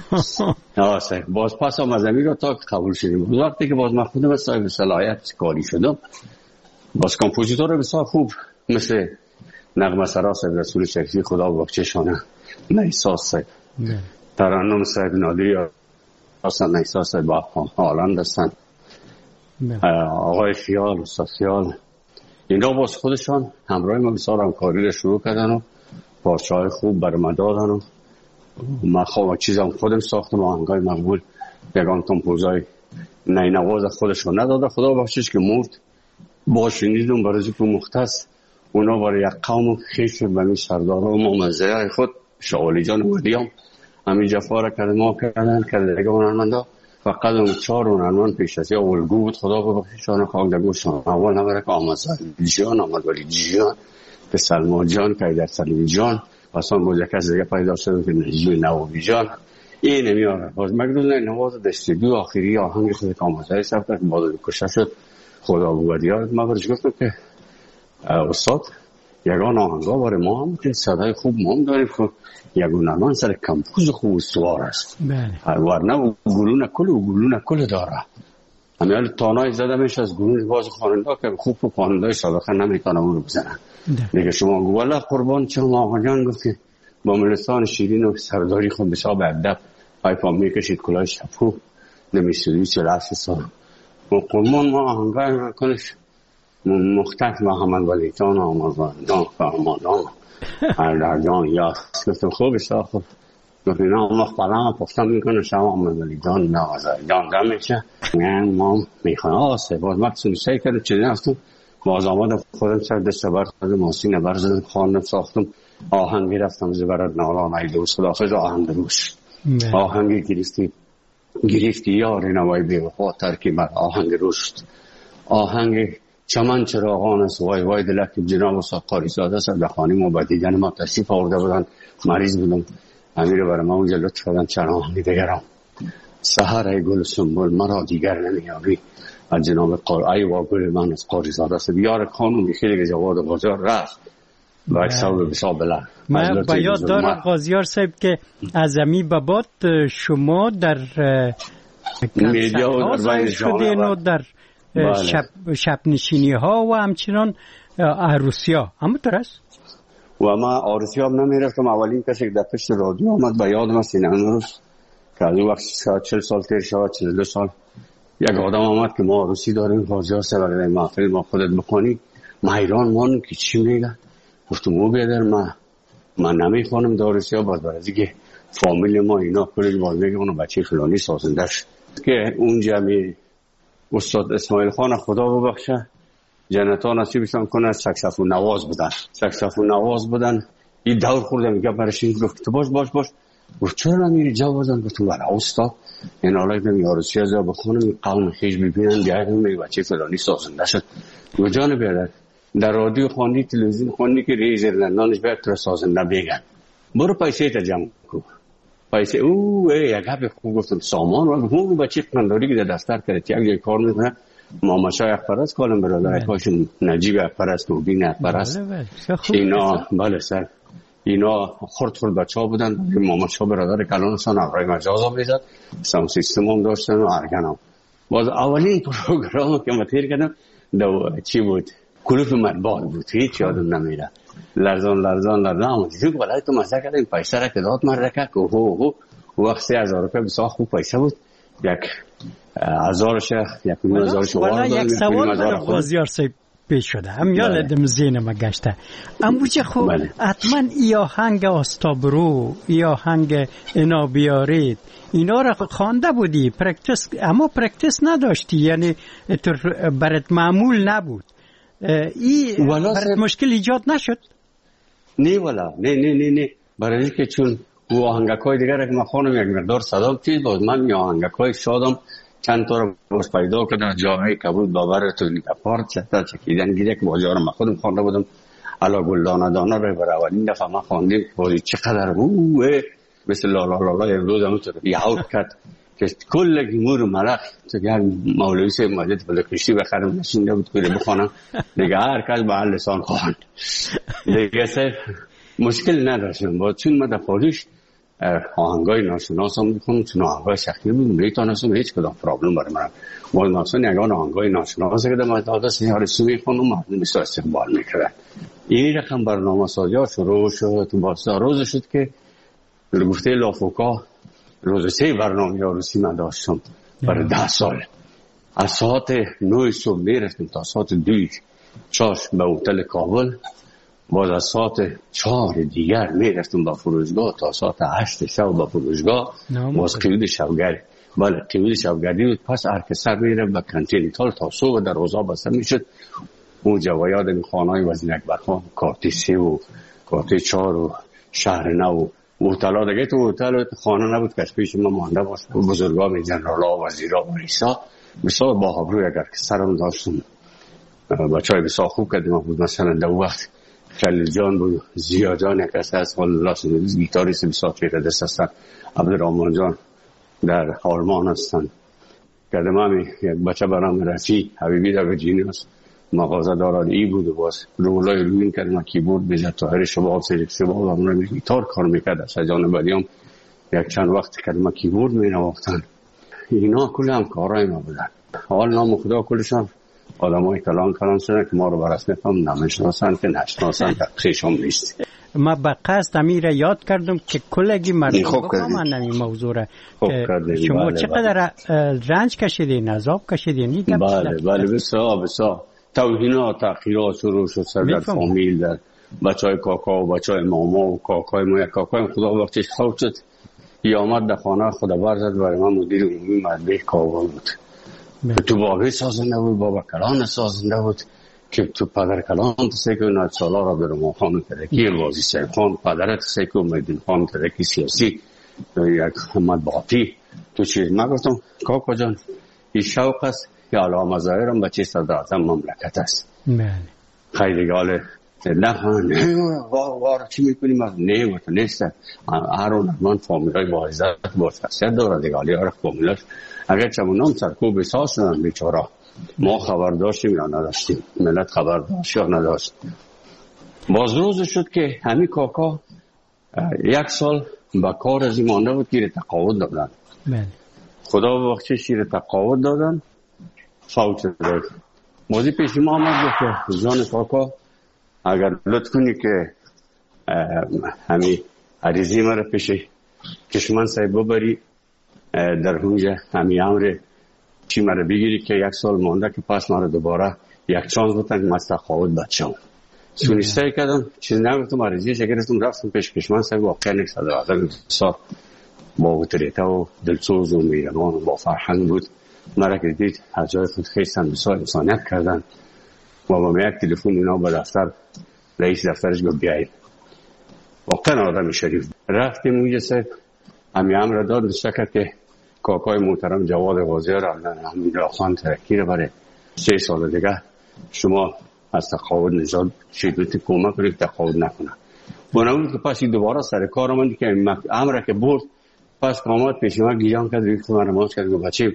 باز پس هم از امیر تا قبول شدیم. وقتی که باز من خودم صاحب صلاحیت کاری شدم باز کامپوزیتور بسیار خوب مثل نغمه سرا صاحب رسول شریفی خدا بخششانه، نیساس صاحب ترنم صاحب نادری اصلا نیساس صاحب با هالند هستن، آقای خیال استاد خیال، اینا باز خودشان همراه ما بسیار همکاری را شروع کردن و پارچه‌های خوب برای من دادن و من خواه چیزم خودم ساختم آهنگای مقبول. یگان کمپوزای نینواز خودشون نداده خدا بخشش که مرد با شنیدم برای که مختص اونا برای یک قوم خیش بمی سردارا و ممزه خود شعالی جان و ودیام همین جفا را کرده ما کردن دیگه هنرمندا فقط اون 4 هنرمند پیش از یا الگو بود خدا بخششان خاک در گوششان. اول نبره که آمد جان، آمد ولی جان، به سلما جان، که در سلیمی جان، اصلا بود یک کس دیگه پیدا شد که نجیب نوابی جان. این نمیاره باز مگدون نواز دستگی آخری آهنگ خود که آمد های سب کرد بعد کشته شد خدا بودیار. ما برش گفتم که استاد یگان آهنگا برای ما هم که صدای خوب ما هم داریم که یگان هنرمند سر کمپوز خوب استوار است ورنه گلون کل داره. همیال تانای زده میشه از گلون باز خواننده که خوب و خواننده سابقه نمیتونه اون رو بزنن دیگه. شما گو والله قربان چون آقا جان گفت که با ملستان شیرین و سرداری خود بسیار به ادب پایپا میکشید کلاه شپو نمیشدی 48 سال و قربان ما آهنگای کنش مختلف محمد ولی جان آمازان فرمانان در جان یاست. گفتم خوب خب گفت اینا مخبرم پختم میکنه شما محمد ولی جان نوازه جان دم میشه من ما میخواه آسه باز مقصود سعی کرده چیزی هستم باز آمدم خودم سر دست بر خودم ماسین برزدم خواندم ساختم آهنگی رفتم زبرد نالان ای دوست خداحافظ آهنگ روش آهنگی گرفتی یاری نوای بیوفا ترکی بر آهنگ رشد آهنگ چمن چراغان است وای وای دلک جناب استاد قاری زاده است در خانه ما با دیدن ما تشریف آورده بودن مریض بودم امیر برای ما اونجا لطف کردن چند آهنگ دیگرم سحر ای گل سنبل مرا دیگر نمیابی از جناب قاری وا گل من از قاری زاده است بیار خانم خیلی جواد بازار رفت با اکسال بسا بلا من با یاد دارم قاضیار صاحب که از امی بابات شما در میدیا و در بین شدین و در شب نشینی ها و همچنان عروسی ها همونطور است؟ و ما عروسی ها نمیرفتم اولین کسی که در پشت رادیو آمد با یادم است این روز که از اون وقت 40 سال تیر شد 42 سال یک آدم آمد که ما عروسی داریم قاضیار صاحب اگر محفل ما خودت بخونی ما حیران مانم که چی میگه گفتم او بیادر من نمیخوانم داروسی ها باز برای که فامیل ما اینا کلی باز میگه اونو بچه فلانی سازنده شد که اونجا می استاد اسماعیل خان خدا ببخشه جنتا نصیبشان کنه سکسفون نواز بودن این دور خوردم میگه برشین گفت تو باش گفت چرا نمیری جوازم گفتم برای استاد این حالا که یاروسی ها بخونم این قوم خیش ببینن بیاید میگه بچه فلانی سازنده شد و جان بیادر در رادیو خواندی تلویزیون خواندی که ریزر لندانش باید تو سازنده بگن برو پیسه تا جمع کن پیسه یک گپ خوب گفتم سامان و اون بچه قنداری که در دفتر کرد یک جای کار میکنه ماماشای اخبرست کالم برادر کاشون نجیب اخبرست نوبین اخبرست اینا بله سر اینا خورد بچه ها بودن ماماشا برادر کلانشان اقرای مجاز ها بیزد سام سیستم هم داشتن و ارگن هم باز اولین پروگرام که مطیر کردم چی بود کلوف مطبال بود هیچ یادم نمیره لرزان اما دیدیم که بلای تو مزده کردیم پیسه را که داد من رکه که وقت 3,000 روپیه بسیار خوب پیسه بود 1,000 شخص 1,000 شوار یک سوال برای قاضیار صاحب پیش شده هم یادم ذهنم گشته اموچه خوب حتما ای آهنگ آستابرو ای آهنگ اینا بیارید اینا را خوانده بودی اما پرکتس نداشتی یعنی برات معمول نبود برات مشکل ایجاد نشد؟ نه والا نه برای اینکه چون او آهنگکای دیگر که من خانم یک مقدار صدا چیز باز من یا آهنگکای شادم چند تا رو باز پیدا کردم جامعه کبود باور تو نیپارت چکیدن گیره که بازار من خودم خانده بودم علا گلدانه دانه رو برای اولین دفعه من خواندیم بازی چقدر مثل لالا امروز همونطور یعود کرد که کل گمور ملخ تو که مولوی سه ماجد بلکشتی بخرم نشینده بود که بخوانم دیگه هر کس به هر لسان خواهند دیگه سه مشکل نداشتم با چون من در پاریش آهنگای ناشناس هم بخونم چون آهنگای شخصی بود میتونستم هیچ کدام پرابلم برای من باز ناسان یگان آهنگای ناشناس که در مداده سیارسی میخونم مردم بسیار استقبال میکرد این رقم برنامه سازی ها شروع شد باز روز شد که گفته لافوکا روز 3 برنامه عروسی من داشتم برای 10 سال از ساعت 9 صبح میرفتم تا ساعت 2 چاش به هتل کابل باز از ساعت 4 دیگر میرفتم با فروشگاه تا ساعت 8 شب با فروشگاه باز قیود شبگردی بله قیود شبگردی بود پس ارکستر میرفت به کانتیننتال تا صبح در روزا بسته میشد اونجا و یادم خانه‌های وزیر اکبرخان کارتی 3 و کارتی 4 و شهر نو هتل دیگه تو هتل خانه نبود که پیش ما مانده باشه بزرگان جنرالا وزیرا و رئیسا بسیار با ابرو اگر که سرم داشتم بچهای بسیار خوب کردیم بود مثلا در وقت خلیل جان بود زیا جان یک کسی از خال الله سنویز گیتاریست بسیار تیره دست هستن عبدالرحمن جان در آلمان هستن کردم همی یک بچه برام رفی حبیبی در ویرجینیاس مغازه دارد ای بود و باز رولای روین کردم کیبورد بیزد تاهر شباب سیجک شباب همون گیتار کار میکرد از جان بدیم یک چند وقت کردم کیبورد می نواختن اینا کل هم کارهای ما بودن حال نام خدا کلشان آدم های کلان شدن که ما رو برسنه هم نمیشناسن که نشناسن در خیشم نیست ما به قصد امیر یاد کردم که کلگی مردم بخوامن نمی موضوع را شما چقدر رنج کشیدین عذاب کشیدین بله بسیار توهینات و تحقیرات شروع شد سر در فامیل، در بچهای کاکا و بچهای ماما و کاکای ما. یک کاکای خدا وقتی فوت شد یا آمد در خانه خدا برزد برای من مدیر عمومی مطبع کابل بود. تو بابی سازنده بود، بابا کلان سازنده بود که تو پدر کلان تسیکو نایت سالا را در ما خانم ترکی الوازی سیب خان، پدرت تسیکو میدون خانم ترکی سیاسی، یک محمد باطی. تو چیز ما گفتم کاکا جان این شوق است که علامه ظاهرم بچه صدر اعظم مملکت است. خیلی گاله نه وار چی میکنیم؟ نه و تو نیست. هر اون من فامیلای با عزت با شخصیت داره دیگالی ها فامیلاش اگر چمونام سرکوب احساس شدن بیچارا. ما خبر داشتیم یا نداشتیم، ملت خبر داشت یا نداشت. باز روز شد که همین کاکا 1 سال با کار از این مانده بود که تقاعد دادن. خدا وقتی شیر تقاعد دادن فوت شد. موضوع پیش ما آمد که جان کاکا اگر لطف کنی که همین عریضی مرا پیش کشمن صاحب ببری در اونجا همین امر چی مرا بگیری که 1 سال مانده که پس مرا دوباره یک چانس بودن که مستقاعد بچه‌ام سونیسته کردم. چیز نگفتم عریضی شگرفتم رفتم پیش کشمن صاحب. واقعا یک صدر اعظم بسیار با اتریته و دلسوز و میرمان و با فرهنگ بود. مرا که دید از جای خود خیستن بسیار انسانیت کردن و با یک تلفن اینا به دفتر رئیس دفترش گفت بیایید. واقعا آدم شریف. رفتیم اونجا صاحب همی امر داد نشکر که کاکای محترم جواد غازی را حمیدالله خان ترکی را برای 3 سال دیگه شما از تقاعد نجات شدت کمک کنید تقاعد نکنه. اون که پس دوباره سر کار آمد که امر که برد پس قامت پیش ما گیان کرد ریخت من نماز کرد و بچه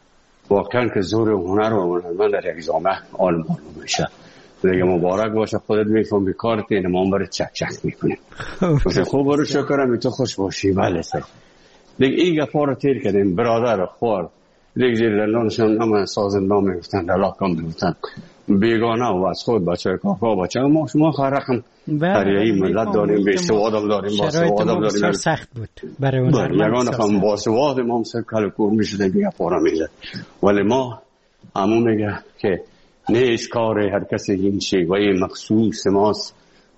واقعا که زور و هنر و من در یک جامعه آل معلوم میشه دیگه. مبارک باشه خودت میفهم به کارت این ما برای چک چک میکنیم. گفتم خوب برو شکرم تو خوش باشی. بله سر دیگه این گپا رو تیر کردیم برادر خوار دیگه زیر دلانشون هم سازندان میگفتن دلاکم میگفتن بیگانه و از خود بچه کاکا بچه ما شما خرقم قریهی ملت داریم به سوادم داریم با سوادم داریم. شرایط سخت بود برای اون یگانه خواهم با سواد ما هم سر کلکور میشده دیگه پارا میزد. ولی ما همون میگه که نیست کار هر کسی این شیوه مخصوص ماست،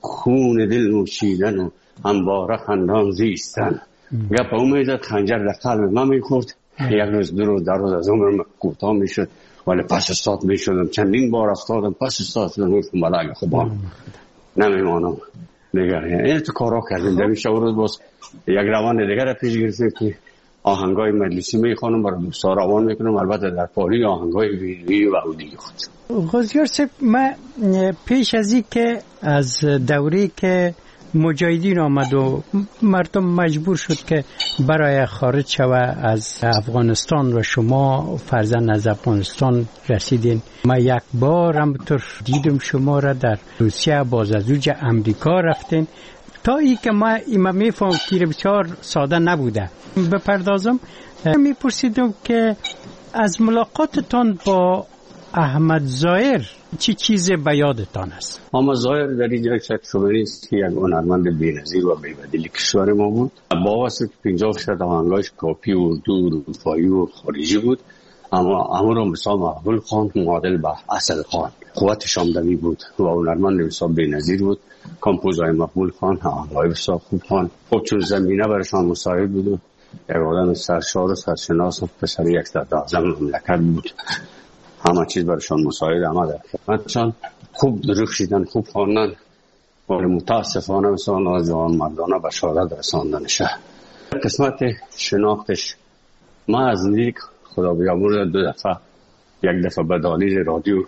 خون دل نوشیدن و همواره خندان زیستن. گپ امیدت خنجر در قلب من میخورد. یک روز 2 روز در روز از عمرم کوتاه میشد ولی پس استاد میشدم. چندین بار افتادم پس استاد شدم ملک خوبان نمیمانم دیگه. این تو کارا کردیم در شب روز باز یک روان دیگر را پیش گرفتیم که آهنگای مجلسی میخوانم برای دوستا روان میکنم. البته در پاری آهنگای ویلی و اودی خود. غازیار صاحب من پیش از این که از دوری که مجاهدین آمد و مردم مجبور شد که برای خارج شوه از افغانستان و شما فرزند از افغانستان رسیدین. ما یک بار همطور دیدم شما را در روسیه باز از اوج امریکا رفتین. تا ای که ما میفهم که بسیار ساده نبوده بپردازم. میپرسیدم که از ملاقاتتان با احمد ظاهر چی چیز به یادتان است؟ احمد ظاهر در اینجا شک شبری است که یک هنرمند بی‌نظیر و بی‌بدیل کشور ما بود. با واسه 50% آهنگاش کاپی اردو اروپایی و خارجی بود. اما امر مثال مقبول خان معادل به اصل خان قوت شامدوی بود و هنرمند مثال بی‌نظیر بود. کمپوزای مقبول خان آهنگای بسیار خوب خان. خب چون زمینه برایشان مساعد بود و یک آدم سرشار و سرشناس و پسر یک صدر اعظم مملکت بود. همه چیز برایشان مساعد آمده. خدمتشان خوب درخشیدن، خوب خواندن ولی متاسفانه مثلا از جوان مردانه به شهادت رساندن شه. قسمت شناختش ما از نزدیک خدا بیامرز 2 دفعه، یک دفعه به دالیز رادیو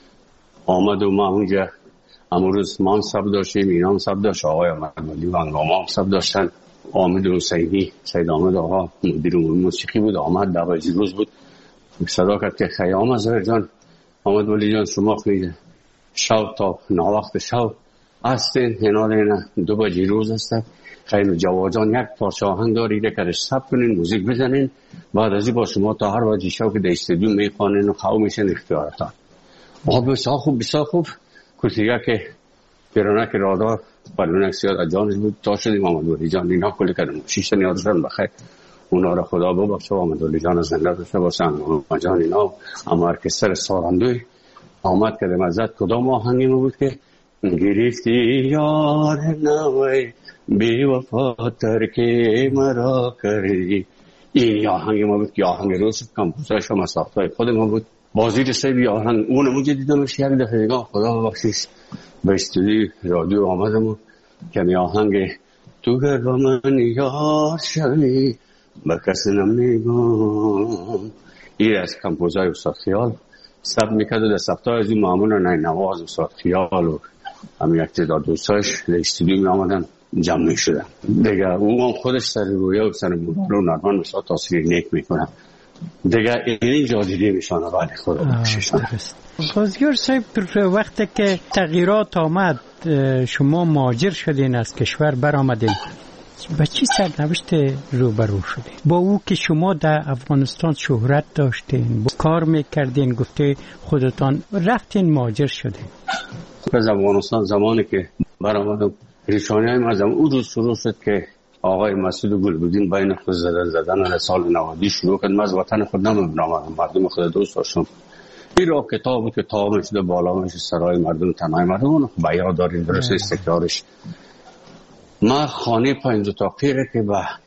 آمد و ما اونجا امروز ما هم سب داشتیم، اینا هم سب داشت، آقای احمدولی و انگاما هم سب داشتن. آمد حسینی سید آمد آقا مدیر موسیقی بود، آمد دعوی روز بود صدا کرد که خیام ظاهر جان آمد ولی جان شما خیلی شب تا ناوقت شب هستین هنال اینه 2 بجه روز هستن خیلی جواد جان یک پارچه آهنگ داری که کارش سب کنین موزیک بزنین بعد از این با شما تا هر بجه شب که در استودیو میخوانین و خواهو میشن اختیارتان. بسیار خوب کسیگه که پیرانک رادار پلونک سیاد اجانش بود تا شدیم آمد ولی جان اینا کلی کردم 6 نیازشن بخیر اونا را خدا ببخشه و آمد ولی جان زنده داشته باشن و جان اینا اما ارکستر سارندوی آمد کردم ازت کدام آهنگی ما بود که گرفتی یار نوی بی وفا ترک مرا کردی. این آهنگ ما بود که آهنگ روز کمپوزایش و ساختای خود ما بود. بازدید سیبی آهنگ اونمو دیدمش یک دفعه نگاه خدا ببخشید به استودیو رادیو آمدم و کمی آهنگ تو گر با من یار شوی به کسی نمیگم این از کمپوزای استاد خیال ثبت میکرد و در ثبتای از این معمول نواز استاد خیال و همین یک تعداد دوستایش در استودیو می آمدن جمع می شدن دیگه. او هم خودش سر رویه و سر مدار و نرمان بسیار تاثیر نیک میکنن دیگه. اینجا دیده میشانه ولی خدا بخشیشانه. بازیار صاحب وقتی که تغییرات آمد شما مهاجر شدین از کشور برآمدین با چی سرنوشت روبرو شدین؟ با او که شما در افغانستان شهرت داشتین کار میکردین گفته خودتان رفتین مهاجر شدین. از افغانستان زمانی که برآمدم ریشانی های مزم او روز شروع شد که آقای مسعود گلبودین بین خود زدن سال 90 شروع کرد. من از وطن خود نمی‌برم، مردم خود دوست داشتم. این را کتاب بود که تمام شده بالا میشه سرای مردم تنهای مردم اون بیان داریم درست استکرارش. ما خانه 5 اتاقی که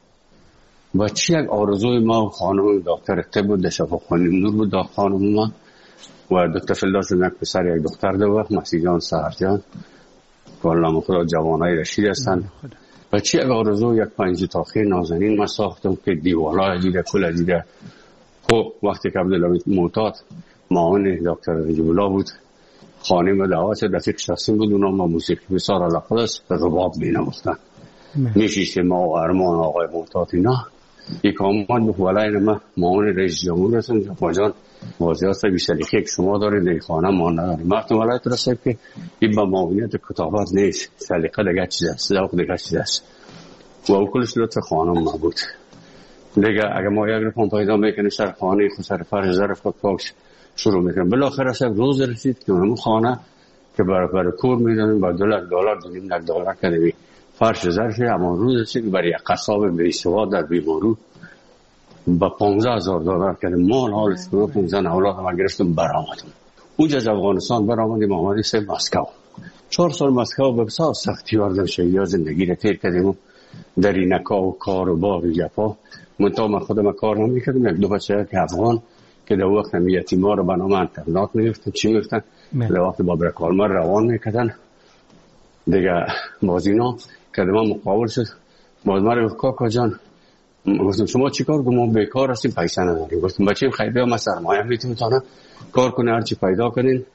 با چی یک آرزوی ما خانم دکتر طب بود شفاخانه نور بود خانم ما و دکتر فلداس یک پسر یک دختر دو وقت مسیح جان سهرجان والله خدا جوانای رشید هستن و چی یک آرزو یک 5 اتاقی نازنین ما ساختم که دیوالا دیده کل دیده. خب وقتی که عبدالله معتاد معاون دکتر رجب الله بود خانه ما دعوت رفیق شخصی بود اونا ما موسیقی بسیار علاقه است رباب بینامختن میشیشت ما و ارمان آقای معتاد اینا یک آمد به ولای ما معاون رئیس جمهور هستم جفا جان واضحات بیشتریخی که شما دارید در خانه ما نداریم. وقتی ولایت رسید که این با معاونیت کتابت نیست سلیقه دیگه چیز است ذوق دیگه چیز است و او کلش لطف خانم ما بود دیگه. اگر ما یک رقم پیدا میکنیم سر خانه خود سر فرش ظرف خود پاکش شروع میکنم. بالاخره شب روز رسید که اون خانه که برای کور میدونیم با $2 $2.5 کردیم فرش ظرف. اما روز رسید برای یک قصاب بیسواد در بیمارو با $15,000 کردیم. مال حالش کنم زن اولاد ما گرفتم برآمدم. اونجا از افغانستان برآمدیم آمدیم سه مسکو. 4 سال مسکو به بسیار سختی آردم شهیا زندگی را تیر کردیم در این نکا و کار و بار و جفا. منطقه من خودم کار نمیکردم. یک دو بچه که افغان که در وقت هم یتیما رو بنامه انترنات میگفتن چی میگفتن در وقت بابر کالمر روان میکردن دیگه. باز اینا که ما مقابل شد باز ما رو کاکا جان گفتم شما چی کار کنم؟ ما بیکار هستیم پیسه نداریم. گفتم بچه خیلی ما سرمایه میتونم کار کنه هرچی پیدا کنین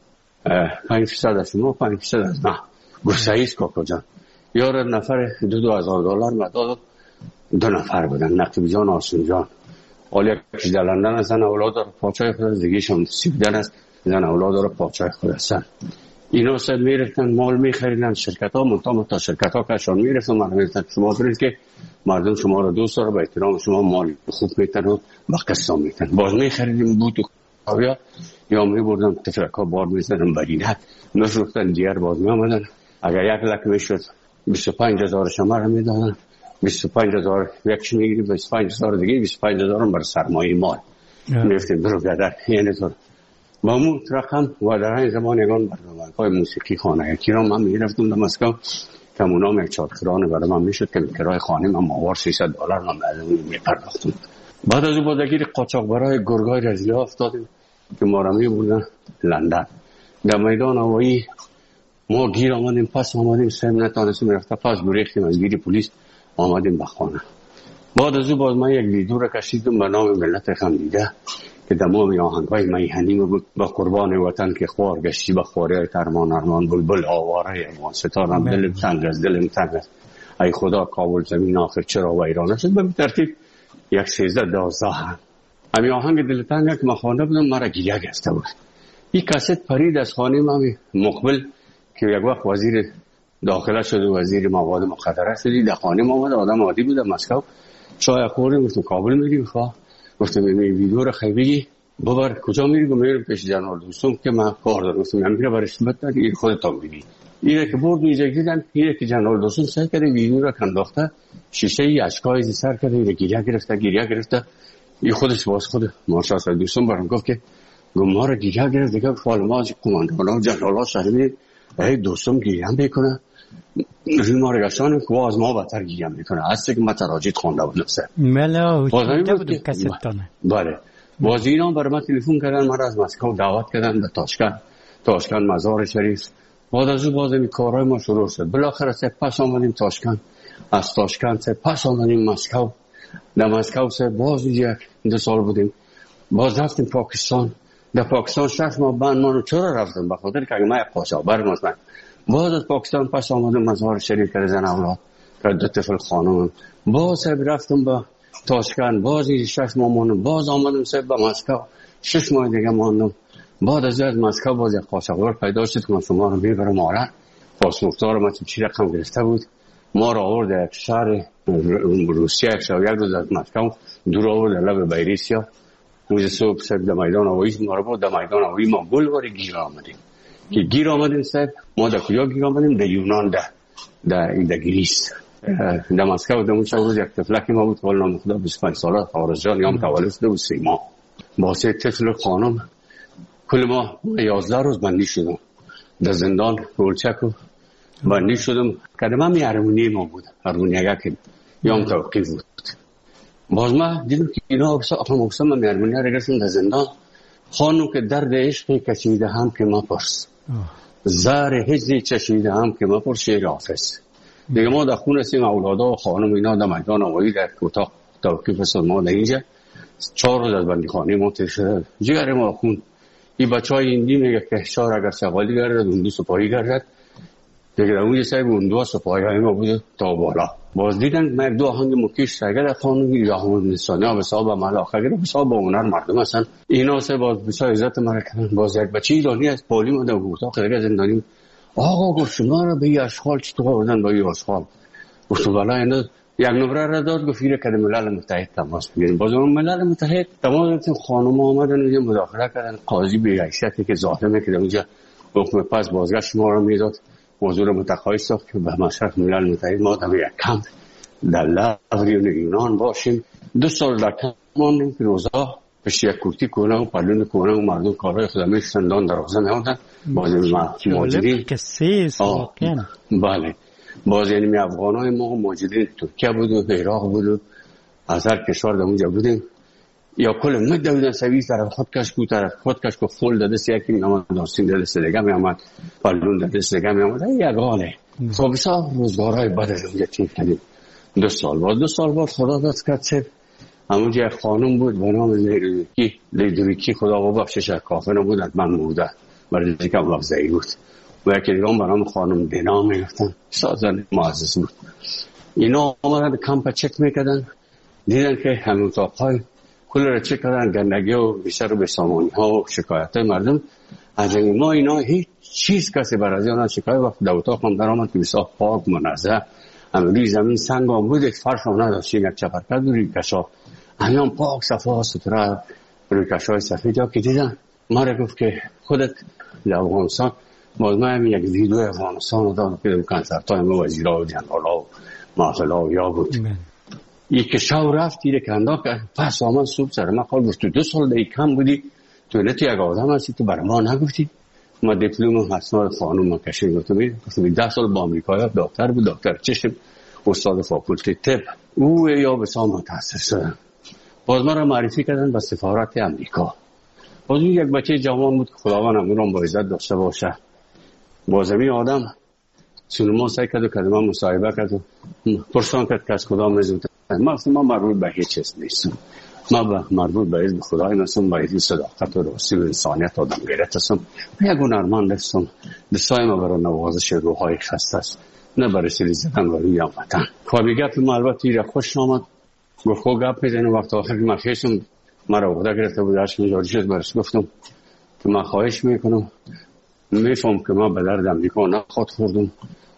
5% از شما 5% از نه. گفت صحیح کاکا جان. یار نفر $2,000 مداد 2 نفر بودن نقیب جان آسون جان حالا یکیش در لندن هستن اولاد داره پاچای خود است دیگه شون سیبدن است زن اولاد داره پاچای خود هستن. اینا سر میرفتن مال میخریدن شرکت ها منطقه تا شرکت ها کشان میرفتن مردم میرفتن شما برید که مردم شما رو دوست داره با احترام شما مال خوب میتن و با قسام میتن. باز میخریدیم بود و کاویا یا می بردم تفرک ها بار میزدن برینک مفروختن دیگر باز میامدن. اگر 1 لک میشد 25,000 شما رو میدادن 25,000 یکش میگیری 25,000 دیگه 25,000 برای سرمایه مال میرفتیم برو گدر یعنی طور معمول رقم و در این زمان یکان برنامه های موسیقی خانه یکی را من میرفتم در مسکو کمونام یک 4 کرانه برای من میشد که کرای خانه من ماهوار $300 من بعد اون میپرداختم. بعد از او بادگیر قاچاق برای گرگای رزلی ها افتادیم که ما را میبردن لندن. در میدان هوایی ما گیر آمدیم پس آمدیم سهم نتانستیم رفته پس بریختیم از گیری پلیس آمدیم به خانه. بعد از او باز من یک ویدیو را کشیدم به نام ملت خندیده که تمام آهنگ‌های میهنی بود با قربان وطن که خوار گشتی با خواری ترمان ارمان بلبل آواره افغان ستارم دلم تنگ است دلم تنگ است ای خدا کابل زمین آخر چرا ویران شد. به ترتیب 13-12 همین آهنگ دل تنگ که من خوانده بودم مرا گریه گرفته بود. این کاست پرید از خانه من مقبل که یک وقت وزیر داخله شد و وزیر مواد مخدره شدی در خانه ما آمد. آدم عادی بود مسکو چای خوردیم گفتم کابل میریم خواه گفتم این ویدیو رو خیلی ببر کجا میری؟ میرم پیش جنرال دوستم که من کار دارم. گفتم من میرم برش بده این خودتون ببین. اینه که برد اینجا دیدن اینه که جنرال دوستم سعی کرده ویدیو رو انداخته شیشه ای اشکای سر کرده اینو گریه گرفته این خودش باز خود مارشال دوستم برام گفت که ما رو گیگه گرفت دیگه فال ما کماندان ها جنرال ها شهید ای دوستم گیگه میکنه ریمارگشان که از ما بهتر گیگه میکنه هسته که ما تراجید خونده بود نفسه ملا چونده بودم کسیتانه. بله باز اینا برای من تلفن کردن، من از مسکو دعوت کردن به تاشکند مزار شریف. بعد از او باز این کارهای ما شروع شد. بالاخره پس آمدیم تاشکند، از تاشکند پس آمدیم مسکو. در مسکو باز یک 2 سال بودیم. باز رفتیم پاکستان. در پاکستان 6 ماه بند ما رو چرا رفتم؟ بخاطر که ما یک قاچاقبر مستن. باز از پاکستان پس آمدیم مزار شریف که زن اولاد که 2 طفل خانم. باز رفتم به تاشکند، باز 6 ماه ماندم. باز آمدیم به مسکو 6 ماه دیگه ماندم. بعد از مسکو باز یک قاچاقبر پیدا شد که من شما رو میبرم آرن. پاسپورت‌ها ما چی رقم گرفته بود. ما را آورد یک شهر روسیه 101 روز از مسکو دور آورد لب بیریسیا. روز صبح در میدان هوایی ما رو برد. در میدان هوایی ما گل گیر آمدیم. که گیر آمدیم ما در کجا گیر آمدیم؟ در یونان، در گریس. در مسکو در اون روز یک طفلکی ما بود حالا نام خدا 25 ساله خارجان یام تولد شده بود 3 ماه. با 3 طفل خانم کل ما 11 روز بندی شدم در زندان گلچک و بندی شدم. کدام می ارمونی ما بود، ارمونیگه که یام توقیف بود. باز ما دیدم که اینا اقسام می ارمونی ها رگرسن در زندان. خانم که درد عشقی کشیده هم که ما پرس، زهر هجری چشیده هم که ما پرس. شیر حافظ دیگه. ما در خونه سیم اولادا و خانم اینا در میدان هوایی در اتاق توقیف هستن. ما در اینجا 4 روز از بندی خانه ما تیر شده. جگر ما خون. این بچه های ایندی میگه که شهر اگر شغالی گردد اون 2 سپاهی گردد دیگه. در اونجا صاحب اون 2 سپاهی های ما بود تا بالا. باز دیدن من 2 آهنگ مکیش سرگل خانوی یا همون نسانی ها به صاحب عمل آخر گره به صاحب با هنر مردم هستن. اینا سه باز بسیار عزت مرا کردن. باز یک بچه ایرانی از پالی ما در اتاق دیگه زندانی آقا گفت شما را به یه اشغال چطور آوردن با یه اشغال؟ گفت بالا اینا یک نمره را داد گفت ایره که ملل متحد تماس بگیریم. باز اون ملل متحد تماس گرفتیم. خانم آمدن اونجا مداخله کردن. قاضی به حیثیتی که ظالمه که اونجا حکم پس بازگشت ما را میداد. موضوع را متقاعد ساخت که به مشرف ملل متحد ما در یک کمپ در لوریون یونان باشیم. 2 سال در کمپ ماندیم که روزا پشت یک کورتی کنه و پلون کنه و مردم کارهای خدمه شندان در روزه نهادن. باز مهاجرین که 3 سال بله باز یعنی افغان های ما مهاجرین ترکیه بود و عراق بود و از هر کشور در اونجا بودیم. یا کل مده بودن سویز طرف خودکش بود، طرف خودکش که فول داده سیاکی می آمد، داستین داده سدگه می آمد، پلون داده سدگه می آمد. یگانه خب بسیار روزگارهای بد از اونجا تیم کردیم. 2 سال بعد 2 سال بعد خدا داد کرد سب همونجا یک خانم بود به نام لیدویکی خدا ببخشش کافر نبود من بوده برای دیگه لفظه‌ای بود و یکی دیگه هم به نام خانم دینا میگفتن. سازن معزز بود. اینا آمدن کمپ چک میکردن دیدن که همون اتاقهای کل را چک کردن گندگی و بیشتر و بسامانی ها و شکایت مردم از ما. اینا هیچ چیز کسی بر از اینا شکایت وقت در اتاق هم در آمد که بسیار پاک منظم روی زمین سنگ هم بود. فرش هم نداشت. یک چپرکت روی کشا همیان پاک صفحه ستره روی کشای سفید ها که دیدن ما را گفت که خودت در افغانستان باز من یک ویدیو افغانستان رو دادم که کنسرت های ما وزیرها و جنرالا و محفلا و یا بود. یک که شو رفت دیره کنده که پس آمد صبح سر من خواهد گفت تو 2 سال دیگه کم بودی تو نه تو یک آدم هستی تو برای ما نگفتی. ما دیپلوم اسناد خانوم ما کشید گفتم 10 سال با امریکا دکتر بود، دکتر چشم، استاد فاکولته طب. او یا به سام متاسس شدن. باز ما را معرفی کردن به سفارت امریکا. باز یک بچه جوان بود که خداوند امورم با عزت داشته باشه. باز این آدم سینما سعی کرد و کلمه مصاحبه کرد و پرسان کرد که از خدا میزود. ما مربوط به هیچ چیز نیستم. ما مربوط به عزت خدای هستم، به عزت صداقت و راستی و انسانیت آدم غیرت هستم. یک هنرمند هستم. دستای ما برای نوازش روحای خسته است، نه برای سری زدن و روی وطن. خوابی گپ ما البته ایره خوش آمد. گفت خود گپ میزنیم. وقت آخر که من خیشم مرا عقده گرفته بود هرچی میجاری شد برش گفتم که من خواهش میکنم میفهم که من به درد امریکا نخواد خوردم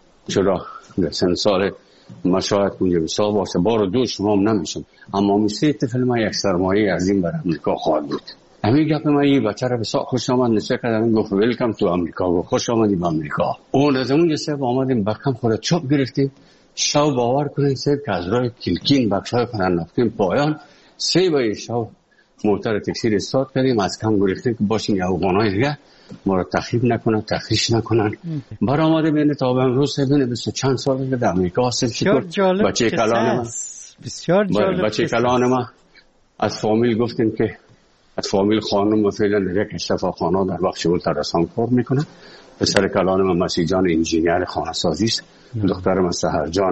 چرا در سن سال ما شاید اونجا بسا باشه بار 2 شما هم نمیشم اما میسی طفل ما یک سرمایه عظیم بر امریکا خواهد بود. همین گپ ما یه بچه را بسا خوش آمد نشه کردم گفت ویلکم تو امریکا. گفت خوش آمدی به امریکا. اون از اونجا سب آمدیم بکم خورد چوب گرفتیم. شو باور کنید سب که از راه کلکین بخشای کنن نفتیم پایان 3 بای شو موتر تاکسی استارت کردیم، از کم گریختیم که باشیم یا افغانای دیگه ما رو تخریب نکنن، تخریش نکنن. برآمده بین تا به امروز بین 20 چند سال در امریکا حاصل شد. بچه کلان بسیار جالب. بچه کلان ما از فامیل گفتیم که از فامیل خانم فعلا در یک اشتفا خانه در بخش اولتراسان کار میکنه. پسر کلان ما مسیح جان انجینیر خانه سازی است. دختر ما سحر جان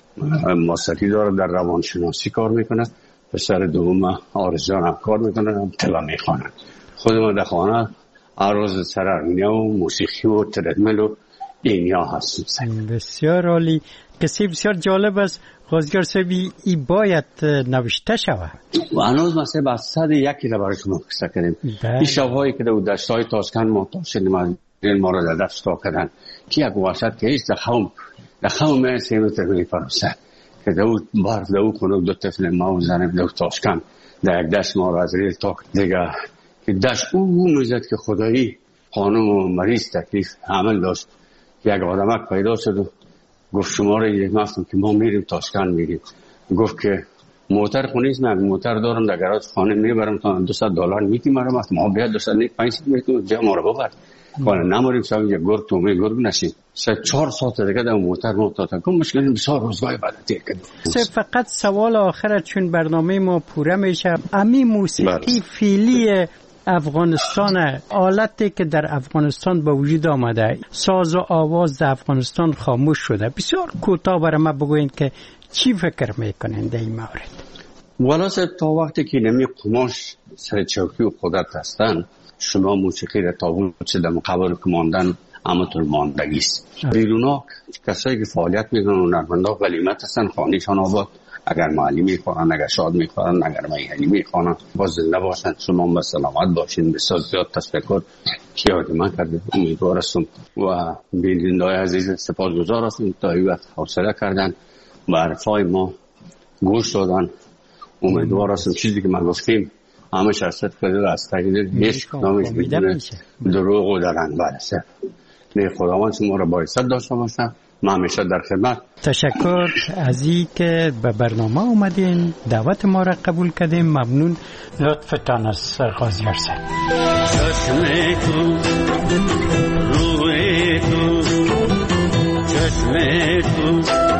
ماستری داره در روانشناسی کار میکنه. پسر دوم آرز جان هم کار میکنه، طلا میخوانه. خود ما در خانه عروض سرارمینه و موسیقی و تردمل و اینیا هستیم. بسیار عالی. قصه بسیار جالب است. غازیار صاحبی ای باید نوشته شود و هنوز مثلا با 101 را برای شما قصه کردیم. این شبهایی که در دشتای تاسکن ما شدیم ما را در دست تا کردن که یک وحشت که ایست در خوم 3 متر میپرسه که در او برف در او کنه دو طفل ما و زنم در تاسکن در یک دشت ما را از ریل تا دیگه که دشت او میزد که خدایی خانم و مریض تکلیف عمل داشت. یک آدمک پیدا شد و گفت شما را یک مفتم که ما میریم تاشکن میریم. گفت که موتر خونیست من موتر دارم در گراج خانه میبرم تا $200 میتیم مرم است ما بیاد 205 میتیم جا ما رو ببر کنه نماریم شاید یک گرگ تومه گرگ نشیم 4 ساعت دیگه در موتر موتاتا کن مشکل بسیار روزگاه بعد تیر کردیم. فقط سوال آخر چون برنامه ما پوره میشه امی موسیقی فیلی افغانستان آلتی که در افغانستان به وجود آمده ساز و آواز در افغانستان خاموش شده بسیار کوتاه برای ما بگوین که چی فکر میکنین در این مورد؟ والا تا وقتی که نمی قماش سر چوکی و قدرت هستن شما موسیقی را تابون در مقابل کماندن امتر ماندگیست. بیرونا کسایی که فعالیت میکنن و نرمنده ولیمت هستن خانیشان آباد اگر معلی میخورن اگر شاد میخورن اگر میهنی میخورن باز زنده باشن شما با سلامت باشین. بسیار زیاد تشکر که یاد من کرده امیدوار هستم و بینندگان عزیز سپاسگزار هستم تا این وقت حوصله کردن و حرفای ما گوش دادن. امیدوار هستم چیزی که ما گفتیم همه شخصیت کرده از طریق هیچ کدامش بدون دروغ و درنگ برسه. نه خداوند شما را باعث داشته باشم. من همیشه در خدمت. تشکر از این که به برنامه اومدین دعوت ما را قبول کردیم. ممنون. لطفتان از غازیار صاحب. چشم تو روی تو چشم تو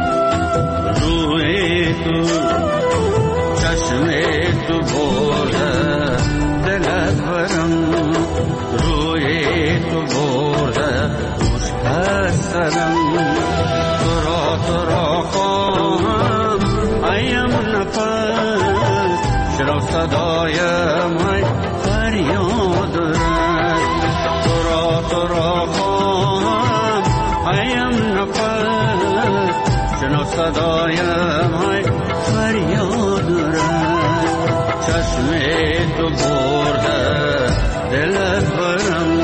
روی تو چشم تو برده دلت برم روی تو برده خوش هستم تو را خواهم ایم نفس چرا صدایم های فریاد رد تو را خواهم ایم نفس چرا صدایم های فریاد رد چشم تو برده دلت برم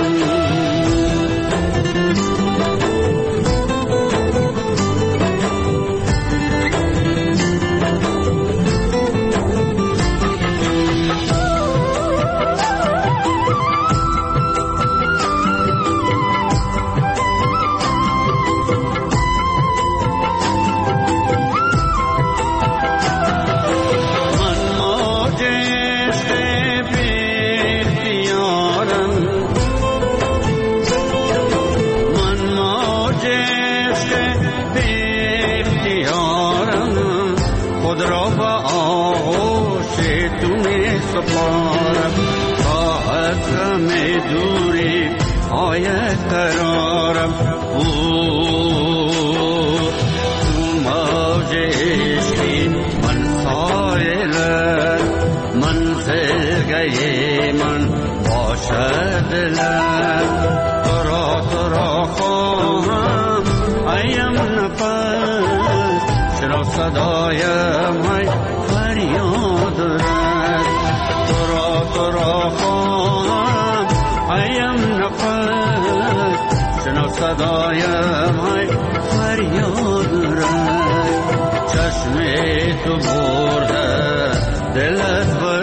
قرارم او تو موج عشقی من سایلم منزل گئی من باشد لب تو را خواهم ایم نفس چرا صدایم های فریاد رد تو را خواهم ایم نفس چرا صدایم های فریاد رد چشم تو برده دلت